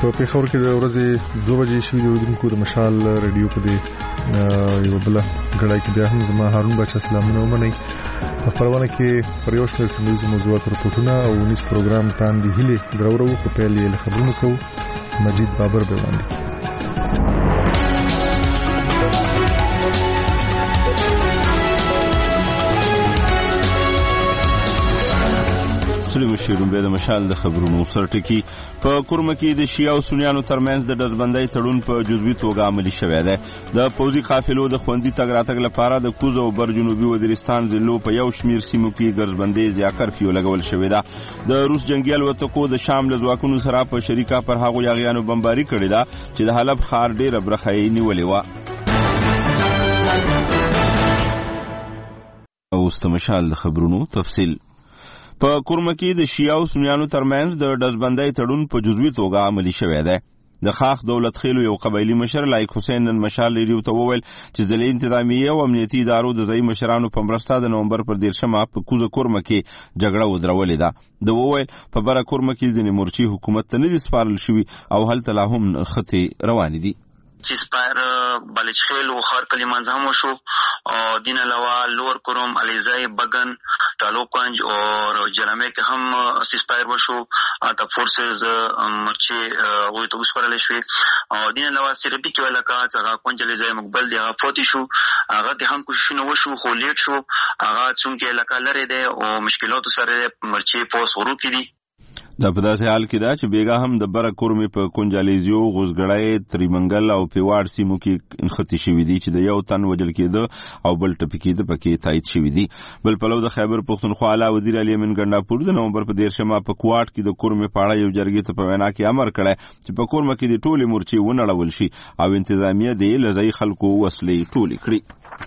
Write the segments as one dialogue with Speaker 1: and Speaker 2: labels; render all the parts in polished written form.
Speaker 1: پیښور کې د ورځې 2 بجې شوې د اوریدونکو د مشال رادیو په دې یو بل غړای کې بیا هم زما هارون بچا سلامونه ومنئ. په خبرونه کې پر یو شمېر سیمه موضوعات راپورټونه او نس پروګرام تاندې هلي درورو په پیل یې خبرونه کوو. مجید بابر به وړاندې.
Speaker 2: سلیم شیرون به د مشال د خبرونو سرټکی په کورمه کې د شیعه او سنیانو ترمنځ د ډزبندۍ تړون په جزوي توګه عملي شوی دی. د پوځي قافلو د خوندي تګ راتګ لپاره د کوز او بر جنوبي وزیرستان ضلعو په یو شمیر سیمو کې ګرځبندۍ یا کرفیو لګول شوی ده. د روس جنگي الوتکو د شام له ځواکونو سره په شریکه پر هغو یاغیانو بمباري کړې ده چې د حلب ښار ډېره برخه یې نیولې وه. اوس د مشال د خبرونو تفصیل. په کورمه کې د شیعه او سنیانو ترمنځ د ډزبندۍ تړون په جزوي توګه عملي شوی دی. د خاخ دولت خیلو یو قبایلی مشر لایق حسین نن مشال ریډیو ته وویل چې ځلې انتظامیه او امنیتي ادارو د ځایي مشرانو په مرسته د نومبر پر 13 په کوزه کورمه کې جګړه ودرولې ده. د وویل په بره کورمه کې ځینې مورچی حکومت ته نه دي سپارل شوي او هلته لا هم خطې روانې دي.
Speaker 3: چې سپایر بالچخیل و خار کلیمان هم شو او دین علاوه لور کوروم علیزای بغن ټالوکنج او جرامه کې هم سپایر وشو د فورسز مرچی وې ته وسپارل شوی او دین علاوه سربي کې ولاکا څنګه کونج علیزای مقبل دی فوتی شو هغه د هم کوششونه وشو خو لیټ شو هغه څنګه علاقه لري دی او مشکلات سره مرچی پوس ورو کړي.
Speaker 2: دا په داسې حال کې ده چې بیګا هم د بره کورمې په کونجالیزیو غوزګړی تریمنګل او پیواړ سیمو کې نښتې شوي دي چې د یو تن وژل کېده او بل ټپي کېده پکې تایید شوي دي. بل پلو د خیبر پښتونخوا اعلی وزیر علي امین ګنډاپور د نومبر په 13 په کوټ کې د کورمې په اړه یو جرګې ته په وینا کې امر کړی چې په کورمه کې د ټولې مورچې ونړول شي او انتظامیه دې له ځایي خلکو وسلې ټولې کړي.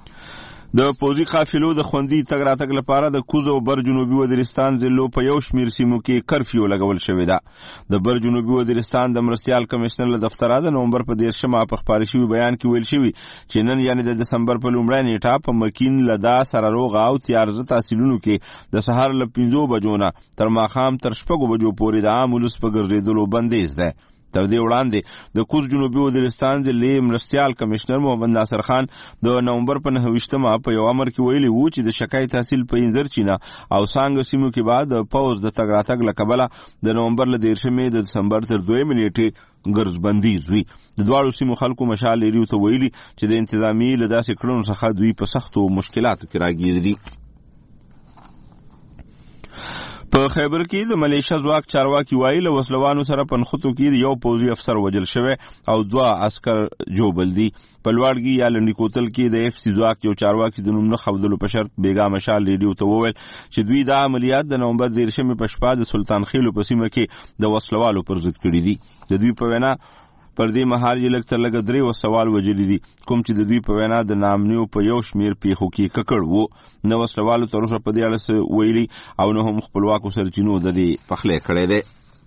Speaker 2: د پوځي قافلو د خوندي تګ راتګ لپاره د کوز او بر جنوبي وزیرستان ضلعو په یو شمیر سیمو کې کرفیو لګول شوی ده. د بر جنوبي وزیرستان د مرستیال کمشنر له دفتره د نومبر په 13 په خبري شوی بیان کې ویل شوی چې نن یعنی د دسمبر په لومړۍ نیټه په مکین لدا سراروغ او تیارزه تحصیلونو کې د سهار له 5 بجو نه تر ماښام تر 6 بجو پورې د عام ولس په ګرځېدلو بندیز ده. تر دې وړاندې د کوز جنوبي وزیرستان ضلعي مرستیال کمشنر محمد ناصر خان د نومبر په 9 په یو امر کې ویلي وو چې د شکای تحصیل په انځر چینا او سانګ سیمو کې بعد د پوز د تګ راتګ لکبله د نومبر له 13 د دسمبر تر 2 نیټې ګرځبندي زوی. د دواړو سیمو خلکو مشال لري ته ویلي چې د انتظامی له داسې کړنو څخه دوی په سختو مشکلاتو کې راګیر دي. په خیبر کې د ملیشیا ځواک چارواکي وایي له وسلوانو سره پنخوتو کې یو پوځي افسر وژل شوی او 2 عسكر جوبل دي. په لوړګي یا لنډی کوتل کې د اف سی ځواک یو چارواکي د نوم نه خودلو په شرط بیګا مشال ریډیو ته وویل چې دوی دا عملیات د نومبر 13 په شپه د سلطان خیلو په سیمه کې د وسلوالو پر ضد کړي دي. د دوی په وینا پر دې مهال یې لږ تر لږه 3 وسوال وجلي دي کوم چې د دوی په وینا د نامنیو په یو شمیر پیښو کې ککړ وو. نو وسلوالو تر اوسه په دې اړه ویلي او نه هم خپلواکو سرچینو د دې پخلی کړی دی.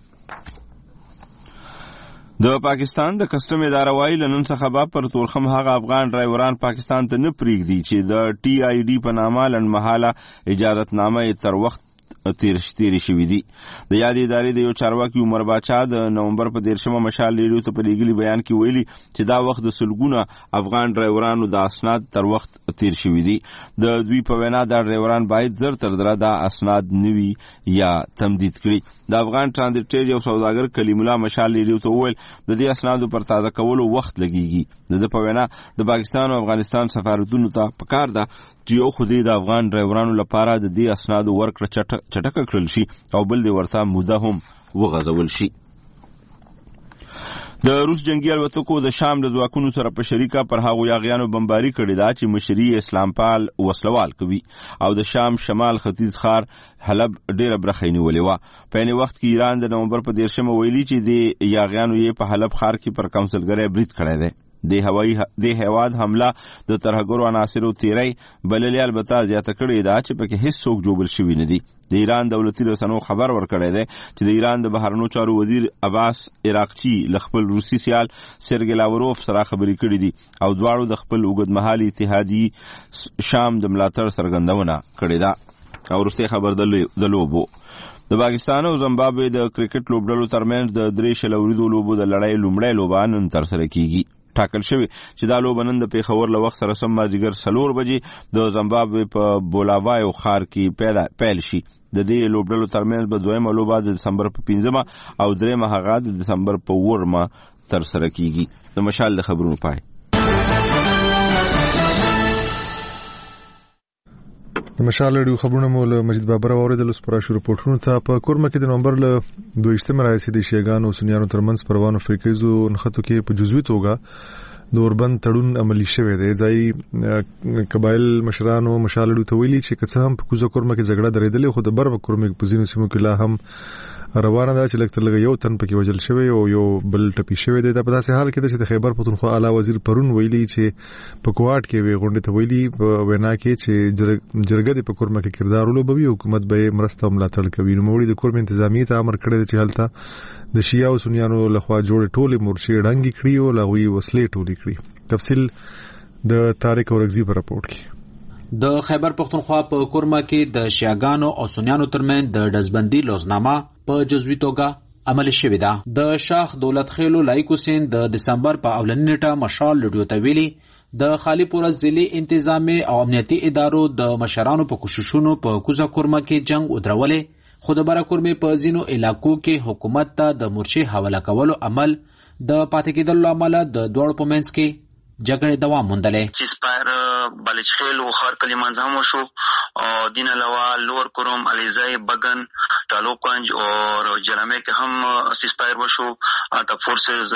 Speaker 2: د پاکستان د کسټم اداره وایي له نن څخه به پر تورخم هغه افغان ډرایوران پاکستان ته نه پرېږدي چې د ټي آی ډي په نامه لنډمهاله اجازتنامه تر وخت تیر شوی دي. د یادې ادارې د یو چارواکي عمر باچا د نومبر په 13 مشال ریډیو ته په لیږلي بیان کې ویلي چې دا وخت د سلګونه افغان ډرایورانو د اسناد تر وخت تیر شوی دي. د دوی په وینا دا ډرایوران باید زر تر دره دا اسناد نوي یا تمدید کړي. د افغان ټرانزیټ یو سوداګر کلیم الله مشال ریډیو ته وویل د دې اسنادو پر تازه کولو وخت لګیږي. د په وینا د پاکستان او افغانستان سفارتونو ته پکار ده چې یو خو د افغان ډرایورانو لپاره د دې اسنادو ورکړه چټکه کړل شي او بل د ورته موده هم وغځول شي. د روس جنگي الوتکو د شام د ځواکونو سره په شریکه پر هغو یاغیانو بمباري کړې ده چې مشري اسلام پال وسلوال کوي او د شام شمال ختیځ ښار حلب ډېره برخه یې نیولې وه. په عین وخت کې ایران د نومبر په 13 ویلي چې د یاغیانو یې په حلب ښار کې پر کونسلګرۍ برید کړی دی. د هیواد حمله د ترهګرو عناصرو تیری بللې البته زیاته کړې ده چې پکې هیڅ څوک جوبل شوي نه دي. د ایران دولتي رسنیو خبر ورکړی دی چې د ایران د بهرنیو چارو وزیر عباس عراقچي له خپل روسي سیال سرګی لاوروف سره خبرې کړې دي او دواړو د خپل اوږدمهالي اتحادي شام د ملاتړ څرګندونه کړې ده. او وروستۍ خبر د لوبو. د پاکستان او زیمبابوې د کرکټ لوبډلو ترمنځ د 3 شلوري لوبو د لړۍ لومړی لوبه نن ترسره کیږي. ټاکل شوی چې دا لوبه نن د پیښور له وخت سره سم مازدیګر 4 بجې د زیمبابوې په بولاوایو ښار کې پیل شي. د دې لوبډلو ترمنځ به دویمه لوبه د دسمبر په 15 او دریمه هغه د دسمبر په 4 ترسره کیږي. د مشال د خبرونو پای.
Speaker 1: د مشال رادیو خبرونه مول مجید بابر اوریدل اوس پر شروع پورټونو ته. په کورمه کې د نومبر له 22 راځي د شیګانو سنیانو ترمنځ پروانو فریقیزو نخښتو کې په جزوي توګه د اوربند تړون عملی شوی دی. ځای قبایل مشرانو مشالړو ته ویلي چې که څه هم په کوزه کورمه کې جګړه درېدلې خو د برم کورمه په ځینو سیمو کې لا هم روانه ده چې لکه لږ یو تن پکې وجل شوی او یو بل ټپي شوی دی. دا په داسې حال کې ده چې د خیبر پښتونخوا اعلی وزیر پرون ویلي چې په کوټ کې وی غونډه ته ویلي په وینا کې چې جرګه د پکورمه کې کردار ولوبوي حکومت به مرسته ملاتړ کوي. نو موړي د کورم انتظامی ته امر کړی چې هلته د شیعه او سنیانو لخوا جوړ ټوله مورچې ډنګي کړي او لغوي وسلې ټولې کړي. تفصیل د طارق اورغزي په راپورټ کې.
Speaker 4: د خیبر پښتونخوا په کورمه کې د شیعاګانو او سنیانو ترمنځ د دزبندي لوزنامه په جزوي توګه عمل شوې ده. د شاخ دولت خیلو لایق حسین د دسمبر په اولنۍ نیټه مشال لډیو ته ویلي د خالی پورا ضلعي انتظامی او امنیتي ادارو د مشرانو په کوششونو په کوزه کورمه کې جنگ ودرولې، خو د بره کورمه په ځینو علاقو کې حکومت ته د مورچې حواله کولو عمل د پاتې کېدلو عمله د دوړو په منځ کې جګړې دوام موندلې.
Speaker 3: چې سپایر بالچخیل او خار کلیمان هم شو او دین علاوه لور کوروم علیزای بغن ټالوکنج او جرامه کې هم سپایر وشو د فورسز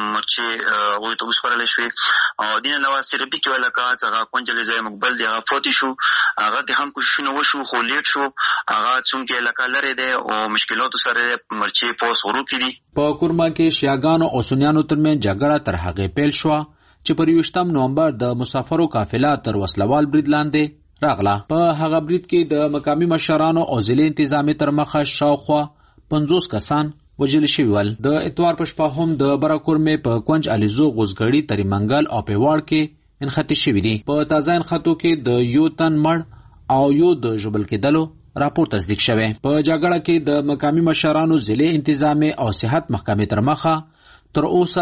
Speaker 3: مرچې وې ته وسپارل شو او دین علاوه سربي کې علاقه څنګه کنج علیزای مقبل دی فوتی شو هغه د هم کوششونه وشو خو لیټ شو هغه څنګه علاقه لري دی او مشکلات سره مرچې پوس ورو کړي.
Speaker 4: په کورما کې شیعاګانو او سنیانو ترمنځ جګړه تر هغه پیل شو چې پر 28 نومبر د مسافرو قافله تر وسلوال برید لاندې راغله. په هغه برید کې د مقامی مشرانو او ضلع انتظامی تر مخه شاوخوا 50 کسان وژل شوي ول. د اتوار په شپه هم د براکورمې په کونج الیزو غوزګړی تریمنګل او پیواړ کې انختی شوي دي. په تازه انخاتو کې د یو تن مړ او یو د ژوبل کېدلو راپور تصدیق شوی. په جګړه کې د مقامی مشرانو ضلع انتظامی او صحت محکمې تر مخه تر اوسه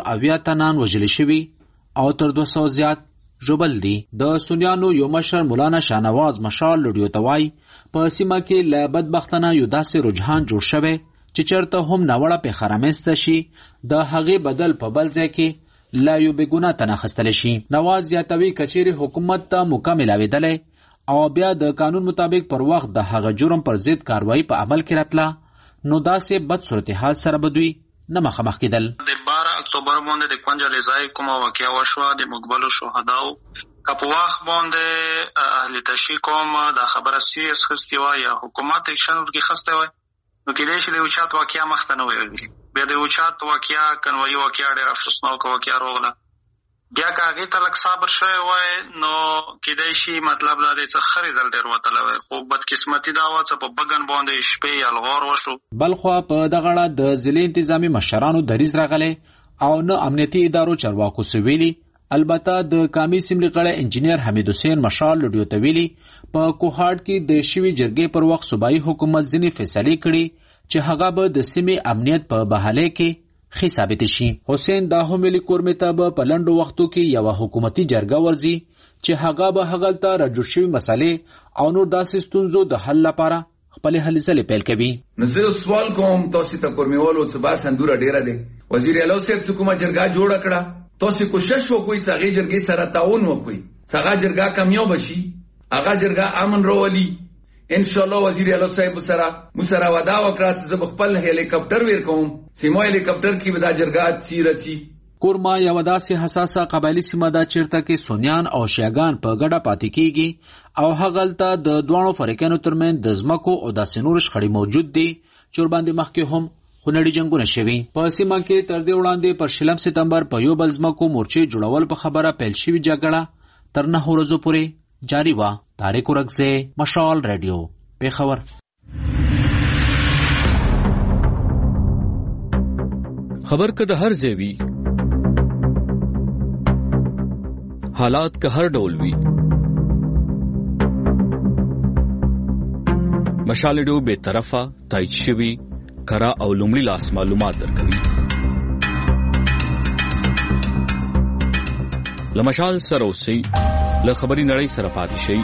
Speaker 4: 4 تنان وژل شوي او تر 200 زیات ژوبل دي. د سنیانو یو مشر مولانا شاهنواز مشال لډیو توای په سیمه کې له بدبختانه یو داسې رجحان جوړ شوی چې چرته هم ناوړه په خرامسته شي د هغې بدل په بل ځای کې لا یو بګونه تناخستل شي. نواز زیاتوي کچېری حکومت ته مکمل اویدلې او بیا د قانون مطابق پر وخت د هغه جرم پر ضد کاروایی په عمل کې راتله نو داسې بد صورتحال سره بدوي نه مخامخ کېدل.
Speaker 5: د 12 اکتوبر باندې د کنج علیزای کومه واقعه وشوه د مقبلو شهداو کپواخ باندې اهل تشی کوم د خبره سیریس خستی و یا حکومت اکشن ورکی خسته و نو کېدای شي د اوچات واقعه مخته نه وي. بیا د اوچات واقعه کنوي واقعه ډېر افسوسناک واقعه راغله. بیا کاغه ته لک صبر شوی وای نو کېدای شي مطلب دا د څه رزلټ ډېر وته وای خو بدقسمتي دا و چې په بغن باندې شپې الغور وشو.
Speaker 4: بلخوا په دغه اړه د ضلع انتظامی مشرانو دریز راغله او نه امنیتي ادارو چارواکو سویلي. البته د کامی سیملي قړه انجینیر حمید حسین مشال لډیو تویلي په کوهاټ کې د شوی جرګې پر وخت صوبایي حکومت ځینې فیصلې کړي چې هغه به د سیمې امنیت په بحاله کې خې ثابت شي. حسین دا هم ویلي کورمې ته به په لنډو وختو کې یو حکومتي جرګه ورځي چې هغه به هغلته راجوړ شوي مسالې او نور داسې ستونزو د حل لپاره خپلې هلې ځلې پیل کوي.
Speaker 6: نو زه سوال کوم تاسو ته کورمېوالو څه با سندوره ډیره دی. وزیر اعلی صاحب څه کومه جرګه جوړه کړه تاسو کوشش وکوي چې هغه جرګې سره تعاون وکوي څنګه جرګه کامیاب شي هغه جرګه امن راولي ان شاء الله. وزیر اعلی صاحب سره وعده وکړه چې خپل هلیکاپټر ور کوم سیمه هلیکاپټر کې به دا جرګه چیرچی.
Speaker 4: کورما یو داسې حساسه قبایلی سیمه ده چیرته کې سنیان او شیعاګان په ګډه پاتې کیږي او هغلته د دوانو فریقانو ترمنځ د ځمکو او داسې نور شخړې موجود دي چې ورباندې مخکې هم خونړي جنگونه شوي. په سیمه کې تر دې وړاندې پر 16 سپتمبر په یو بل ځمکو مورچې جوړول په خبره پیل شوې جګړه تر 9 ورځو پورې جاری وه. طارق اورغزی مشال رادیو پیښور.
Speaker 7: خبر که د هر ځای وي حالات که هر ډول وي مشال ریډیو به طرفه تایید شوی کرا او لومړی لاس معلومات درکوي. لمشال سره اوسئ، له خبري نړۍ سره پاتې شئ.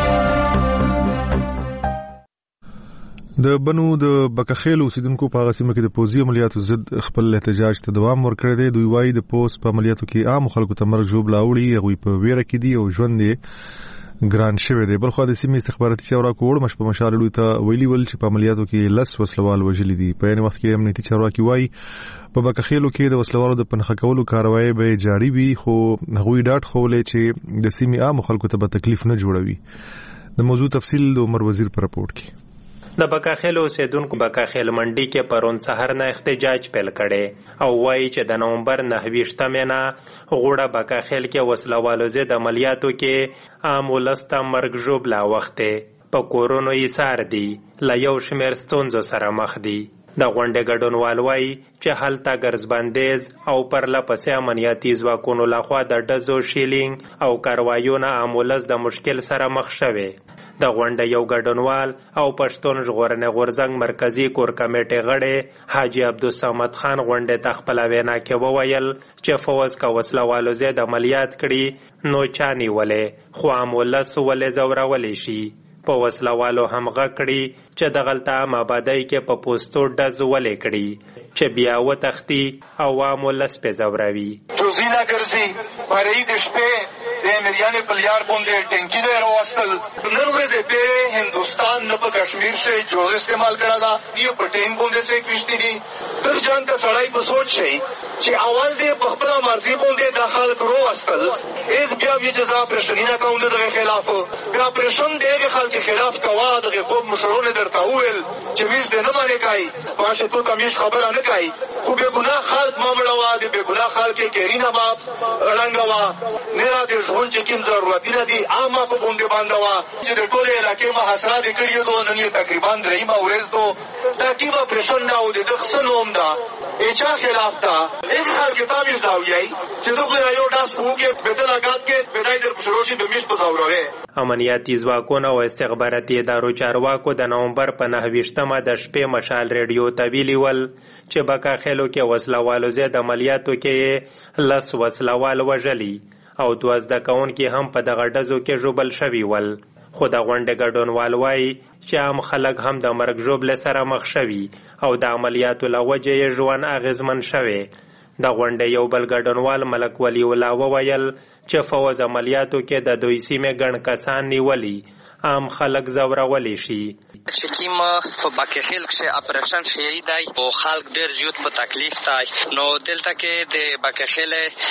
Speaker 1: د بنو د بکخیل اوسیدونکو په هغه سیمه کې د پوځي عملیاتو ضد خپل احتجاج ته دوام ورکړی دی. دوی وایي د پوس په عملیاتو کې عام خلکو ته مرګ ژوبله اوړي، هغوی په ویره کې دي او ژوند یې ګران شوی دی. بلخوا د سیمې استخباراتي چارواکو وړمش په مشالړو ته ویلي ول چې په عملیاتو کې 10 وسلوال وژلي دي. په یوه وخت کې امنیتي چارواکي وایي په بکخیلو کې د وسلوالو د پنهخه کولو کاروایی به جاری وي، خو هغوی ډاډ ښوولی چې د سیمې عام خلکو ته به تکلیف نه جوړوي. د موضوع تفصیل د عمر وزیر په راپورټ کې.
Speaker 8: د بکاخیل اوسیدونکو بکاخیل منډي کې پرون سحر نه احتجاج پیل کړي او وایي چې د نومبر 29 نه غوړه بکاخیل کې وسلوالو ضد عملیاتو کې عام ولس ته مرګ ژوبله وخته په کورونو ایثار دي، له یو شمېر ستونزو سره مخ دي. د غونډې ګډونوال وایي چې هلته ګرځبندیز او پرله پسې امنیتي ځواکونو لخوا د ډزو شیلینګ او کاروایونه عام ولس د مشکل سره مخ شوي. د غونډې یو ګډونوال او پښتون ژغورنې غورځنګ مرکزی کور کمیټې غړی حاجی عبدالصمد خان غونډې ته خپله وینا کې وویل چې فوز که وسلوالو ضد عملیات کړي نو چا نیولې، خو عام ولس ولې ځورولی شي. په وسلوالو هم غږ کړي چې دغلته عام آبادۍ کې په پوستو ډز ولې کړي چې بیا وتښتي او عام ولس پې ځوروي.
Speaker 9: جوزي نه ګرځي، پرې د شپې د مریانې په لیار باندې ټینکي دی راوستل. نن ورځې پرې هندوستان نه په کشمیر شي جوز استعمال کړه دا یو په ټین باندې سې کوشتي دي. تر جان ته سړی په سوچ شي چې اول دې په خپل مرزي باندې د خلک راوستل، هیڅ بیا وی جزا پرشنی نه کوم دغه خلاف بیا پرشن دغه خلک خلاف کوا دغه قوم مشرونه درته وویل چې ویش دې نه باندې کوي باشه تو کمیش خبره نه کوي، خو به ګناه خلک معاملې وا دي، به ګناه خلک کېرینا باب رنګوا نه را دي ژوند چې کوم ضرورتونه دي عامه په باندې باندوا چې د ټولې علاقې محاصره دي کړی دو نن تقریبا درېمه ورځ دو ترتیبه پرشن دا او د خصنوم دا اچا خلاف دا این خلک تابع دا ویي چې دغه یو داس کوګه بدل اگات کې بدای در پښروشي به میش پزاوروي.
Speaker 8: امنیتي ځواکونه او استخباراتي ادارو چارواکو د نومبر په 29مه د شپې مشال ریډیو ته ویلي ول چې بکاخیلو کې وسلوالو ضد عملیاتو کې 10 وسلوال وژلي او 12 کوونکي هم په دغه ډزو کې ژوبل شوي ول. خو د غونډې ګډونوال وایي چې عام خلک هم د مرګ ژوبلې سره مخ شوي او د عملیاتو له وجې یې ژوند اغېزمن شوی. د غونډې یو بل ګډونوال ملک ولی الله وویل چې فوز عملیاتو کې د دوی سیمې ګڼ کسان نیولي، عام خلک ځورولی شي.
Speaker 10: چې کوم په بکخیل کې اپریشن شوی دی او خلک ډېر زیات په تکلیف دی، نو دلته کې د بکخیل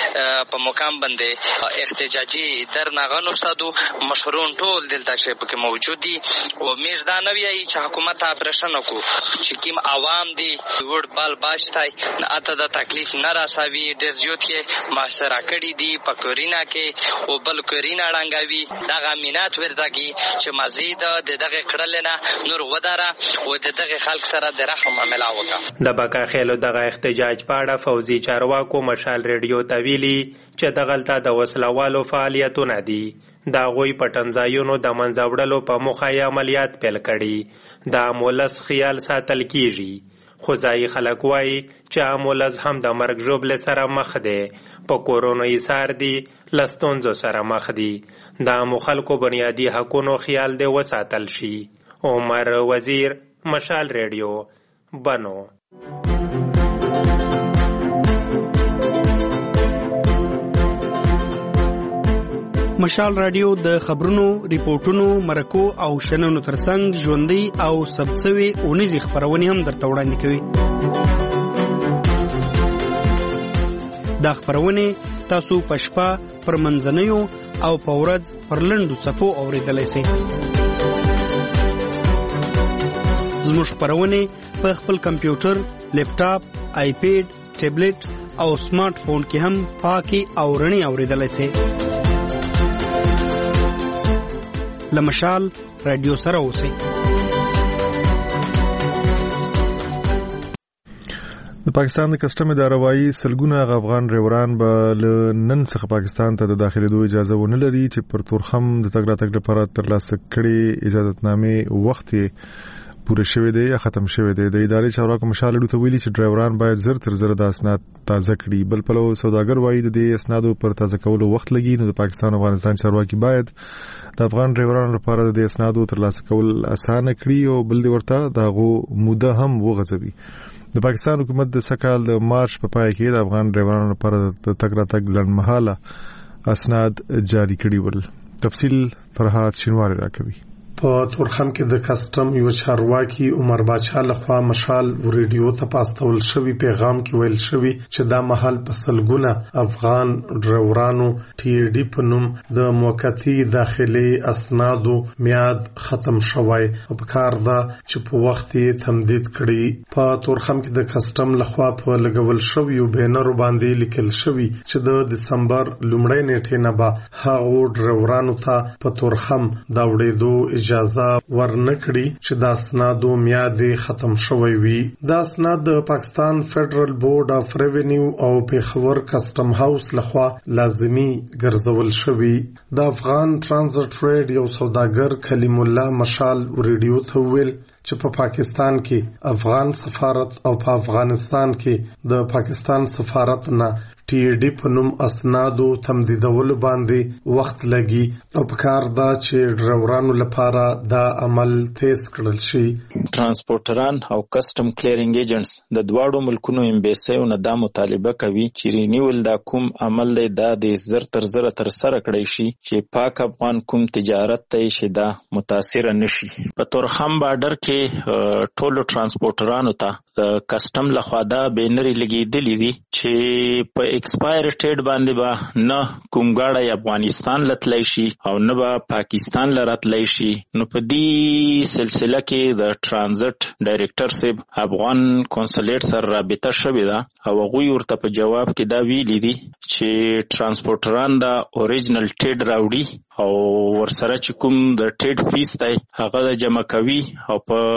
Speaker 10: په مقام باندې احتجاجي درنغانو سادو مشرون ټول دلته چې پکې موجود دي او میز دا نه ویي چې حکومت اپریشن وکړو چې کوم عوام دي ور بال باشتای اته د تکلیف نه راسوي، ډېر زیات کې محاصره کړي دي په کورینا کې او بل کورینا ړنګوي دغه امینات ورته کې چې مزید دغه کړل نه نور وداره او دغه خلک سره د رحم معامله وکړه.
Speaker 8: د بکاخیلو دغه احتجاج په اړه فوزي چارواکو مشال ریډیو ته ویلي چې دغلته د وسلوالو فعالیتونه دي، د هغوی په ټنځایونو د منځه وړلو په موخه یې عملیات پیل کړي، د عام ولس خیال ساتل کیږي. خو ځایي خلک وایي چې عام ولس هم د مرګ ژوبلې سره مخ دی، په کورونو ایثار دي، له ستونزو سره مخ دي. د عامو خلکو بنیادي حقونو خیال دی وساتل شي. عمر وزیر، مشال ریډیو، بنو.
Speaker 11: مشال رادیو د خبرونو، ریپورتونو، مرکو او شننو ترڅنګ ژوندۍ او ثبتسوي اونیزې خبرونه هم درته وړاندې کوي. دا خبرونه تاسو په شپه پر منځنیو او په ورځ پر لنډو څپو اوریدلای شئ. زموږ خبرونه په خپل کمپیوټر، لیپټاپ، آیپیډ، ټابلیټ او سمارټ فون کې هم پاکي او رڼي اوریدلای شئ. لمشال رادیو سره اوسئ.
Speaker 1: د پاکستان د کسټم اداره وايي سلګونه افغان ډرایوران به نن څخه پاکستان ته د داخلېدو اجازه ونه لري چې پر تورخم د تګ راتګ لپاره ترلاسه کړي اجازهتنامې وخت پوره شوی دی یا ختم شوی دی. د ادارې چارواکو مشال ته ویلي چې ډرایوران باید زر تر زر د اسناد تازه کړي. بل پلو سوداګر وایي د دې اسنادو پر تازه کولو وخت لګي. نو د پاکستان او افغانستان چارواکي باید د افغان ډرایورانو لپاره د اسنادو ترلاسه کول اسانه کړي او بل دی ورته دغه موده هم وغځوي. د پاکستان حکومت د سکهال د مارچ په پای کې د افغان ډرایورانو لپاره د تګ راتګ لنډمهاله اسناد جاری کړي ول. تفصیل فرهاد شینواری راکوي.
Speaker 12: په تورخم کې د کسټم یو چارواکي عمر باچا لخوا مشال ریډیو ته پاستول شوی پیغام کې ویل شوی چې دا محل په سلګونه افغان ډرایورانو ټي ډي په نوم د موقتی داخلي اسنادو میاد ختم شوی او په کار دا چې په وخت یې تمدید کړي. په تورخم کې د کسټم لخوا په لګول شوی یو بینر باندې لیکل شوی چې د دسمبر لومړۍ نیټې نه به هغه ډرایورانو ته په تورخم دا وړېدو اجازه ورنکړي چې د اسنادو میاد ختم شوی وي. د اسناد د پاکستان فدرل بورډ اف ریونیو او پیښور کسټم هاوس لخوا لازمی ګرځول شوی. د افغان ټرانزیټ ریډ یو سوداګر کلیم الله مشال ریډیو ته ویل چې په پاکستان کې افغان سفارت او په افغانستان کې د پاکستان سفارت نه ټي ډي په نوم اسنادو تمدیدول باندې وخت لګي او په کار دا چې ډرایورانو لپاره دا عمل تیز کړل شي.
Speaker 13: ترانسپورټران او کسټم کلیرینګ ایجنټس د دواړو ملکونو امبیسیو نه دا مطالبه کوي چې رینیول دا کوم عمل دی دا د زر تر زر تر سره کړی شي چې پاک افغان کوم تجارت ته شي دا متاثر نشي. په تورخم بارډر کې ټولو ترانسپورټرانو ته د کسټم لخوا دا بینري لګیدلې دي چې په ایکسپایر ډیټ باندې به نه کوم غاړه افغانستان لتلای شي او نه به پاکستان لراتلای شي. نو په دې سلسله کې د ټرانزیټ ډایریکټر صاحب افغان کنسولیټ سره رابطه شوې ده او هغوی ورته په جواب کې دا ویلي دي چې ترانسپورټران دا اوریجنل ټیډ راوړي او ورسره چې کوم د ټیډ فیس دی هغه د جمع کوي او په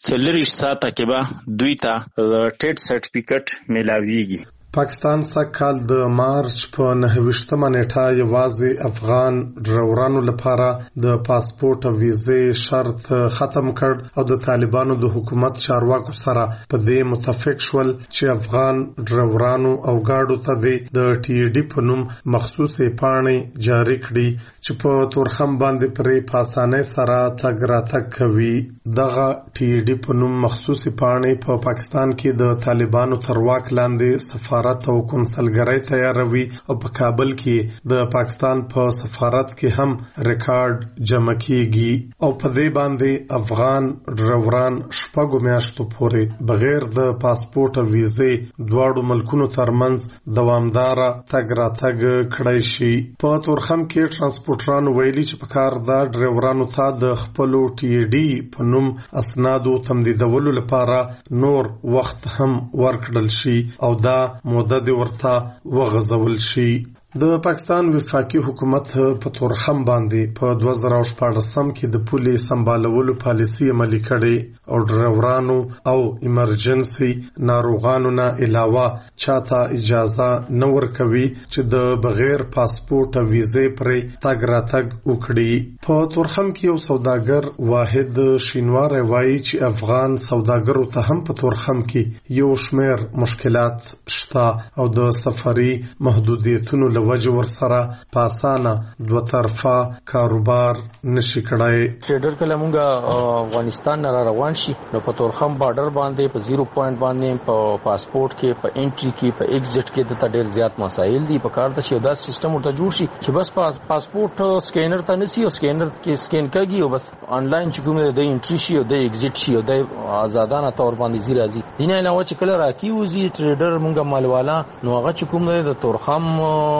Speaker 13: 40 ساعته کې به دوی ته د ټیډ سرټیفیکټ ملاویږي.
Speaker 12: پاکستان سکهال د مارچ په 29مه نیټه یوازې افغان ډرایورانو لپاره د پاسپورت او ویزې شرط ختم کړ او د طالبانو د حکومت چارواکو سره په دې متفق شول چې افغان ډرایورانو او گاډو ته د ټي ډي په نوم مخصوصي پاڼې جاری کړي چې په تورخم باندې پرې په اسانۍ سره تګ راتګ کوي. دغه ټي ډي په نوم مخصوصي پاڼې په پاکستان کې د طالبانو تر واک لاندې سفارت او کنسلګرۍ تیاروي او په کابل کې د پاکستان په سفارت کې هم ریکارډ جمع کیږي او په دې باندې افغان ډرایوران شپږ میاشتو پورې بغیر د پاسپورت او ویزې دواړو ملکونو ترمنځ دوامدار تګ راتګ کړی شي. په تورخم کې ترانسپورټرانو ویلي چې په کار دا ډرایورانو ته د خپلو ټي ډي په نوم اسنادو تمدیدولو لپاره نور وخت هم ورکړل شي او دا مدد ورته وغځول شي. د پاکستان وفاقي حکومت په تورخم باندې په 2014 کې د پولې سمبالولو پالیسي عملي کړې او ډرایورانو او ایمرجنسي ناروغانو نه علاوه چاته اجازه نه ورکوي چې د بغیر پاسپورت او ویزې پرې تګ راتګ وکړي. په تورخم کې یو سوداګر واحد شینواری وایي چې افغان سوداګرو ته هم په تورخم کې یو شمېر مشکلات شته او د سفري محدودیتونو وجه ورسره پاسانه دوه طرفه کاروبار نشي کړای.
Speaker 14: ټریډر کله مونږه افغانستان نه روان شي نو په تورخم بارډر باندې په 0 پوینټ باندې په پاسپورت کې په انټری کې په ایگزټ کې د ډېر زیات مسایل دي. په کار د شیدا سیستم ورته جوړ شي چې بس پاسپورت سکینر ته نسی او سکینر کې سکین کوي او بس آنلاین چې کومه د انټری شي او د ایگزټ شي او د آزادانه تور باندې زی راځي. دینه علاوه چې کله راکیوزي ټریډر مونږه مالوالا نو هغه چې کومه د تورخم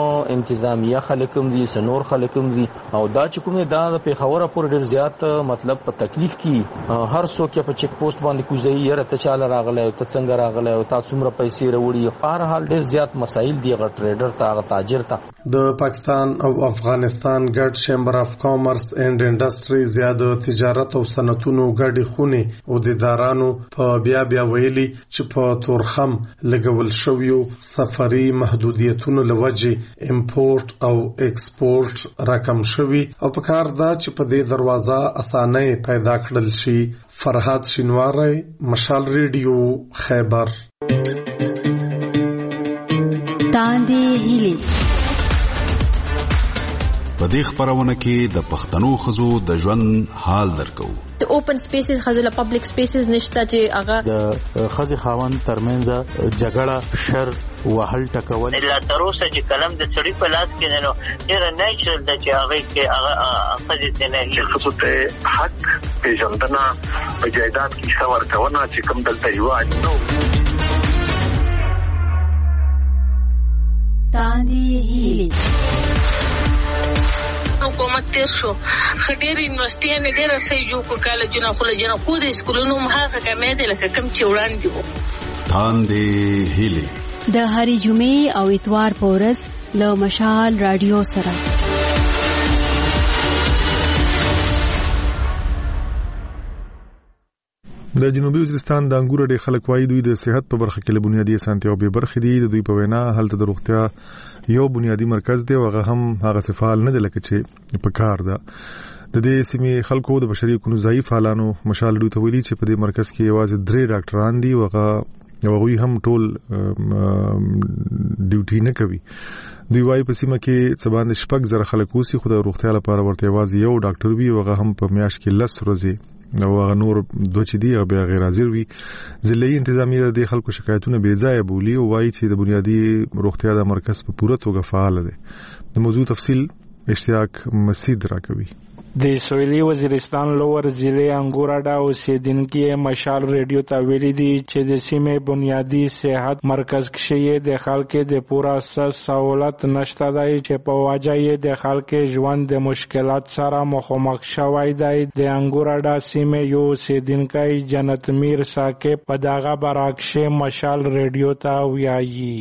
Speaker 14: انتظامیه خلکم دي سنور خلکم دي او دا چې کومه دا د پیښور پورې ډیر زیات مطلب په تکلیف کې هر څوک په چیک پوسټ باندې کوزي یره ته چاله راغله او ته څنګه راغله او تاسو څومره پیسې وروړي. په هر حال ډیر زیات مسایل دي غ ټریډر ته تاجر ته.
Speaker 12: د پاکستان او افغانستان ګډ چیمبر اف کامرس اینڈ انډستری زیاده تجارت او صنعتونو ګډي خونې او د ادارانو په بیا ویلي چې په تورخم لګول شویو سفري محدودیتونو لوجه امپورټ او ایکسپورټ راکم شوی او په کار دا چې په دې دروازه اسانه پیدا کړل شي. فرهاد شینواری، مشال ریډیو، خیبر.
Speaker 15: تاندې هیلي
Speaker 16: په دې خبرونه کې د پښتنو خزو د ژوند حال درکو.
Speaker 17: د اوپن سپیسز خزو له پبلک سپیسز نشته چې هغه
Speaker 18: د خزي خاوند ترمنځ جګړه، شر، وهل ټکول
Speaker 19: لا تر اوسه چې کلم د سړي په لاس کې نه نو ډېر نیچرل د چې هغه کې هغه خزي نه
Speaker 20: خصوص ته حق پیژندنه په جایداد کې څور کونه چې کوم دلته یو اجنو.
Speaker 15: تاندې هیلي
Speaker 21: حکومت تیر شو خډیر یونیورسيټي ډېر صحیح جوړ کالجونه خو له جنا پورې سکولونو مهاغه کمې دي لکه کم چې وړاندې وو.
Speaker 16: تاندې هیلي
Speaker 15: د هرې جمعې او اتوار په ورځ له مشال رادیو سره.
Speaker 1: د جنوبي وزیرستان د انګور ډېر خلک وایي دوی د صحت په برخه کې له بنیادي اسانتیاو به برخې دي. د دوی په وینا هلته د روغتیا یو بنیادی مرکز دی او هغه هم هغه فعال نه دی لکه چې په کار ده. د دې سیمې خلکو د بشري حقوقو ځای فعالانو مشال ډیو ته ویلي چې په دې مرکز کې یوازې 3 ډاکټران دي او هغه هم ټول ډیوټي نه کوي. دوی وايي په سیمه کې څه باندې 6,000 خلک اوسي خو د روغتیا لپاره ورته یوازې یو ډاکټر وي او هغه هم په میاشت کې 10 ورځې او هغه نور دوه چې دی او بیا غیر حاضر وي. ضلعي انتظامیه د خلکو شکایتونه بې ځایه بولي او وايي چې د بنیادی روغتیا د مرکز په پوره توګه فعال دی. د موضوع تفصیل اشتیاق مسید راکوي.
Speaker 22: د سویلي وزیرستان لوور ضلع انګوراډا اوسیدونکي مشال ریډیو ته ویلي دي چې د سیمې بنیادی صحت مرکز کې د خلکو د پوره سہولت نشته دی چې په وجه یې د خلکو ژوند د مشکلات سره مخامخ شوی دی. د انګوراډا سیمې یو اوسیدونکی جنت میر ساکب په دغه برعکس مشال ریډیو ته ویایي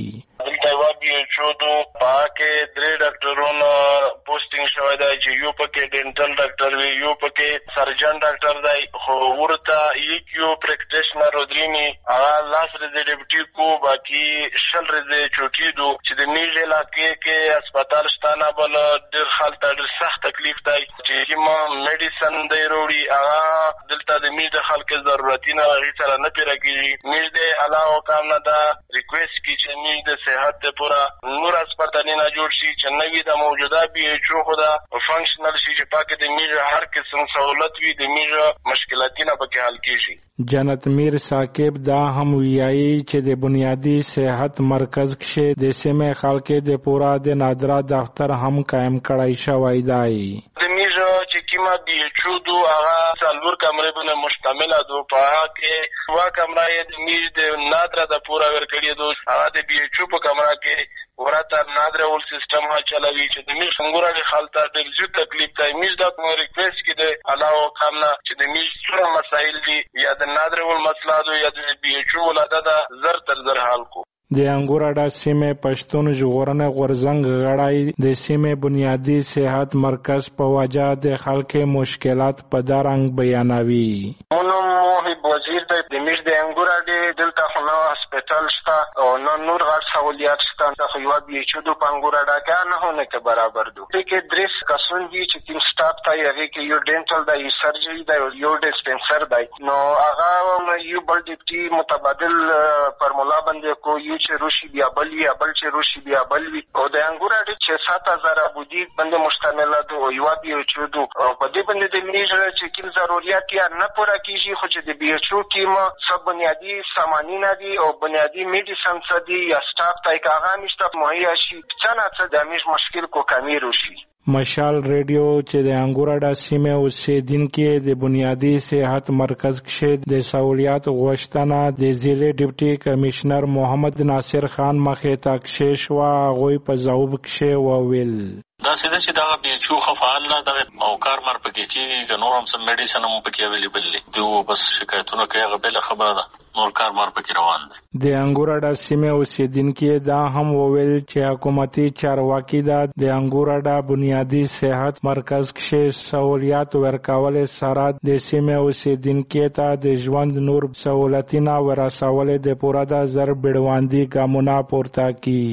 Speaker 23: پاکه 3 ډاکټرونو پوسټینګ شوی دی چې یو پکې ډینټل ډاکټر وی، یو پکې سرجن ډاکټر دی، خو ورته یو پریکټیشنر ودرینی هغه لاس ریزه ډیپټي کو باقي شل ریزه چوټي دو چې د میژ علاقې کې هسپتال شتانه بل ډېر خلک ډېر سخت تکلیف دی چې ما میډیسن دی وروړي هغه دلته د میژ د خلکو ضرورتونه هغه سره نه پیرا کیږي. میژ د علاوه کام نه دا ریکوست کی چې میژ د صحت پورا نور هسپتالونه جوړ شي چې نوې د موجوده بي ایچ او خدا فنکشنل شي چې پاکه د میژ هر قسم سہولت وي د میژ مشکلاتونه پکې حل کیږي.
Speaker 22: جنت میر ساکب دا هم ویایي چې د بنیادی صحت مرکز کې د سیمې خلکو د پورا د نادرا دفتر هم قائم کړای شوی دی.
Speaker 23: د میژ چې کیما بي ایچ او دو هغه څلور کمرې باندې مشتمل دو په کې وا کمرې د میژ د نادرا د پورا ورکړي دو هغه د بي ایچ او په کمره کې ورته نادر اول سیستم چلوي چې د میژ څنګه د خلطه د زیات تکلیف ته میژ د ریکوست کې د علاوه کامنه چې د میژ څو مسایل دي یا د نادر اول مسله دو یا د بي ایچ او ولاده د زر تر زر حل کو.
Speaker 22: د انګوراډا سیمې پښتون ژغورنه غورزنګ غړای د سیمې بنیادی صحت مرکز په وجه د خلکو مشکلات په دارنګ بیانوي.
Speaker 23: نو محب وزیر د میژ د انګوراډي دلته خو نو هسپتال شته او نور غټ سہولیات شته خو یو بي ایچ او د انګوراډا کې نه هونه کې برابر دي. کې درس کسون دي چې تیم سټاف ته یې کې یو ډینټل دی، یو سرجری دی، یو ډسپنسر دی. نو هغه یو بل ډیپټي متبادل فرمولا باندې کو چې روشي بیا بل یا بل چې روشي بیا بل وي او د انګوراډي چې 7000 ابودي باندې مشتمل ده او یو بي ایچ او او په دې باندې د میژ چې کوم ضرورت یې نه پوره کیږي خو چې د بي ایچ او کې ما سب بنیادی سامانونه دي او بنیادی میډیسن څه دي یا سټاف تای کاغه نشته مهیا شي څنګه د میژ مشکل کو کمی روشي.
Speaker 22: مشال ریډیو چې د انګوراډا سیمې اوسیدونکي د بنیادی صحت مرکز کې د سہولیات غوښتنه د ضلع ډیپټي کمشنر محمد ناصر خان مخې ته کښې شوه. هغوی په ځواب کې وویل
Speaker 24: دا سیده چې دا بي ایچ او فعال نه ده او کار مر پکې چې نور هم سم میډیسن هم پکې اویلیبل دي دوی بس شکایتونه کوي هغه بل خبره ده نور کار مر پکې روان دي.
Speaker 22: د انګوراډا سیمې اوسیدونکي دا هم وویل چې حکومتي چارواکي د انګوراډا بنیادی صحت مرکز کې سہولیات ورکول سره د سیمې اوسیدونکي ته د ژوند نور سہولتونه ورسول د پوره د زر بیړواندي ګامونه پورته کړي.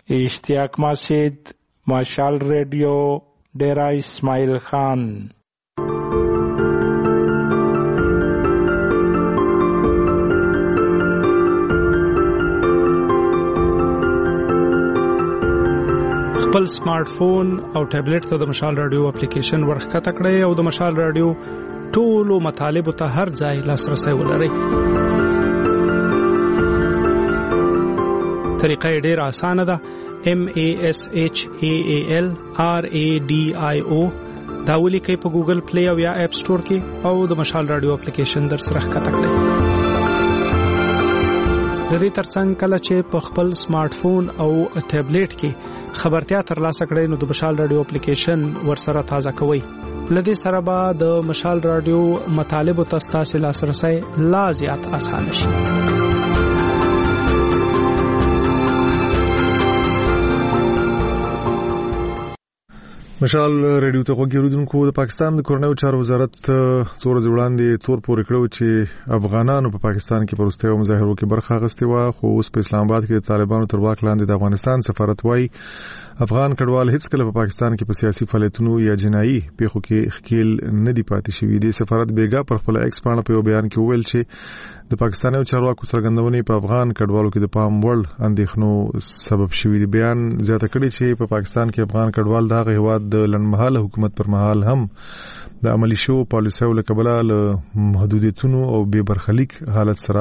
Speaker 22: اشتیاق ماسد، مشال ریډیو، ډیرا اسماعیل خان.
Speaker 2: خپل سمارټ فون او ټابلیټ ته د مشال رادیو اپلیکیشن ورخکته کړئ او د مشال رادیو ټولو مطالبه ته هر ځای لاسرسي ولرئ. طریقه ډېره اسانه ده. MASHAALRADIO دا ولیکئ په ګوګل پلی او یا اپ سٹور کې او د مشال رادیو اپلیکیشن در سره ښکته کړئ. د دې ترڅنګ کله چې په خپل سمارټ فون او ټابلیټ کې خبرتیا ترلاسه کړئ نو د مشال رادیو اپلیکیشن ورسره تازه کوئ. لدې سره به د مشال رادیو مطالب او تاسو لاسرسي لا زیات اسانه شي.
Speaker 1: مشال ریډیو ته وګورئ د پاکستان د کورنیو چارو وزارت څور ځوړاندې تور پورې کړو چې افغانانو په پاکستان کې پروستیو مظاهرو کې برخه اخیستې و، خو اوس په اسلام آباد کې د طالبانو تر واک لاندې د افغانستان سفارت وايي افغان کډوال هیڅ کله په پاکستان کې په سیاسي فعالیتونو یا جنایي پیښو کې ښکیل نه دی پاتې شوی. د سفارت بیګا پر خپل ایکس پاڼه په بیان کې وویل چې د پاکستاني چارواکو څرګندونې په افغان کډوالو کې د پام وړ اندېښنو سبب شوی دی. بیان زیاته کړي چې په پاکستان کې افغان کډوال دغه هیواد د لنډمهاله حکومت پر مهال هم د عملی شو پالیسیو له کبله له محدودیتونو او بے برخلیک حالت سره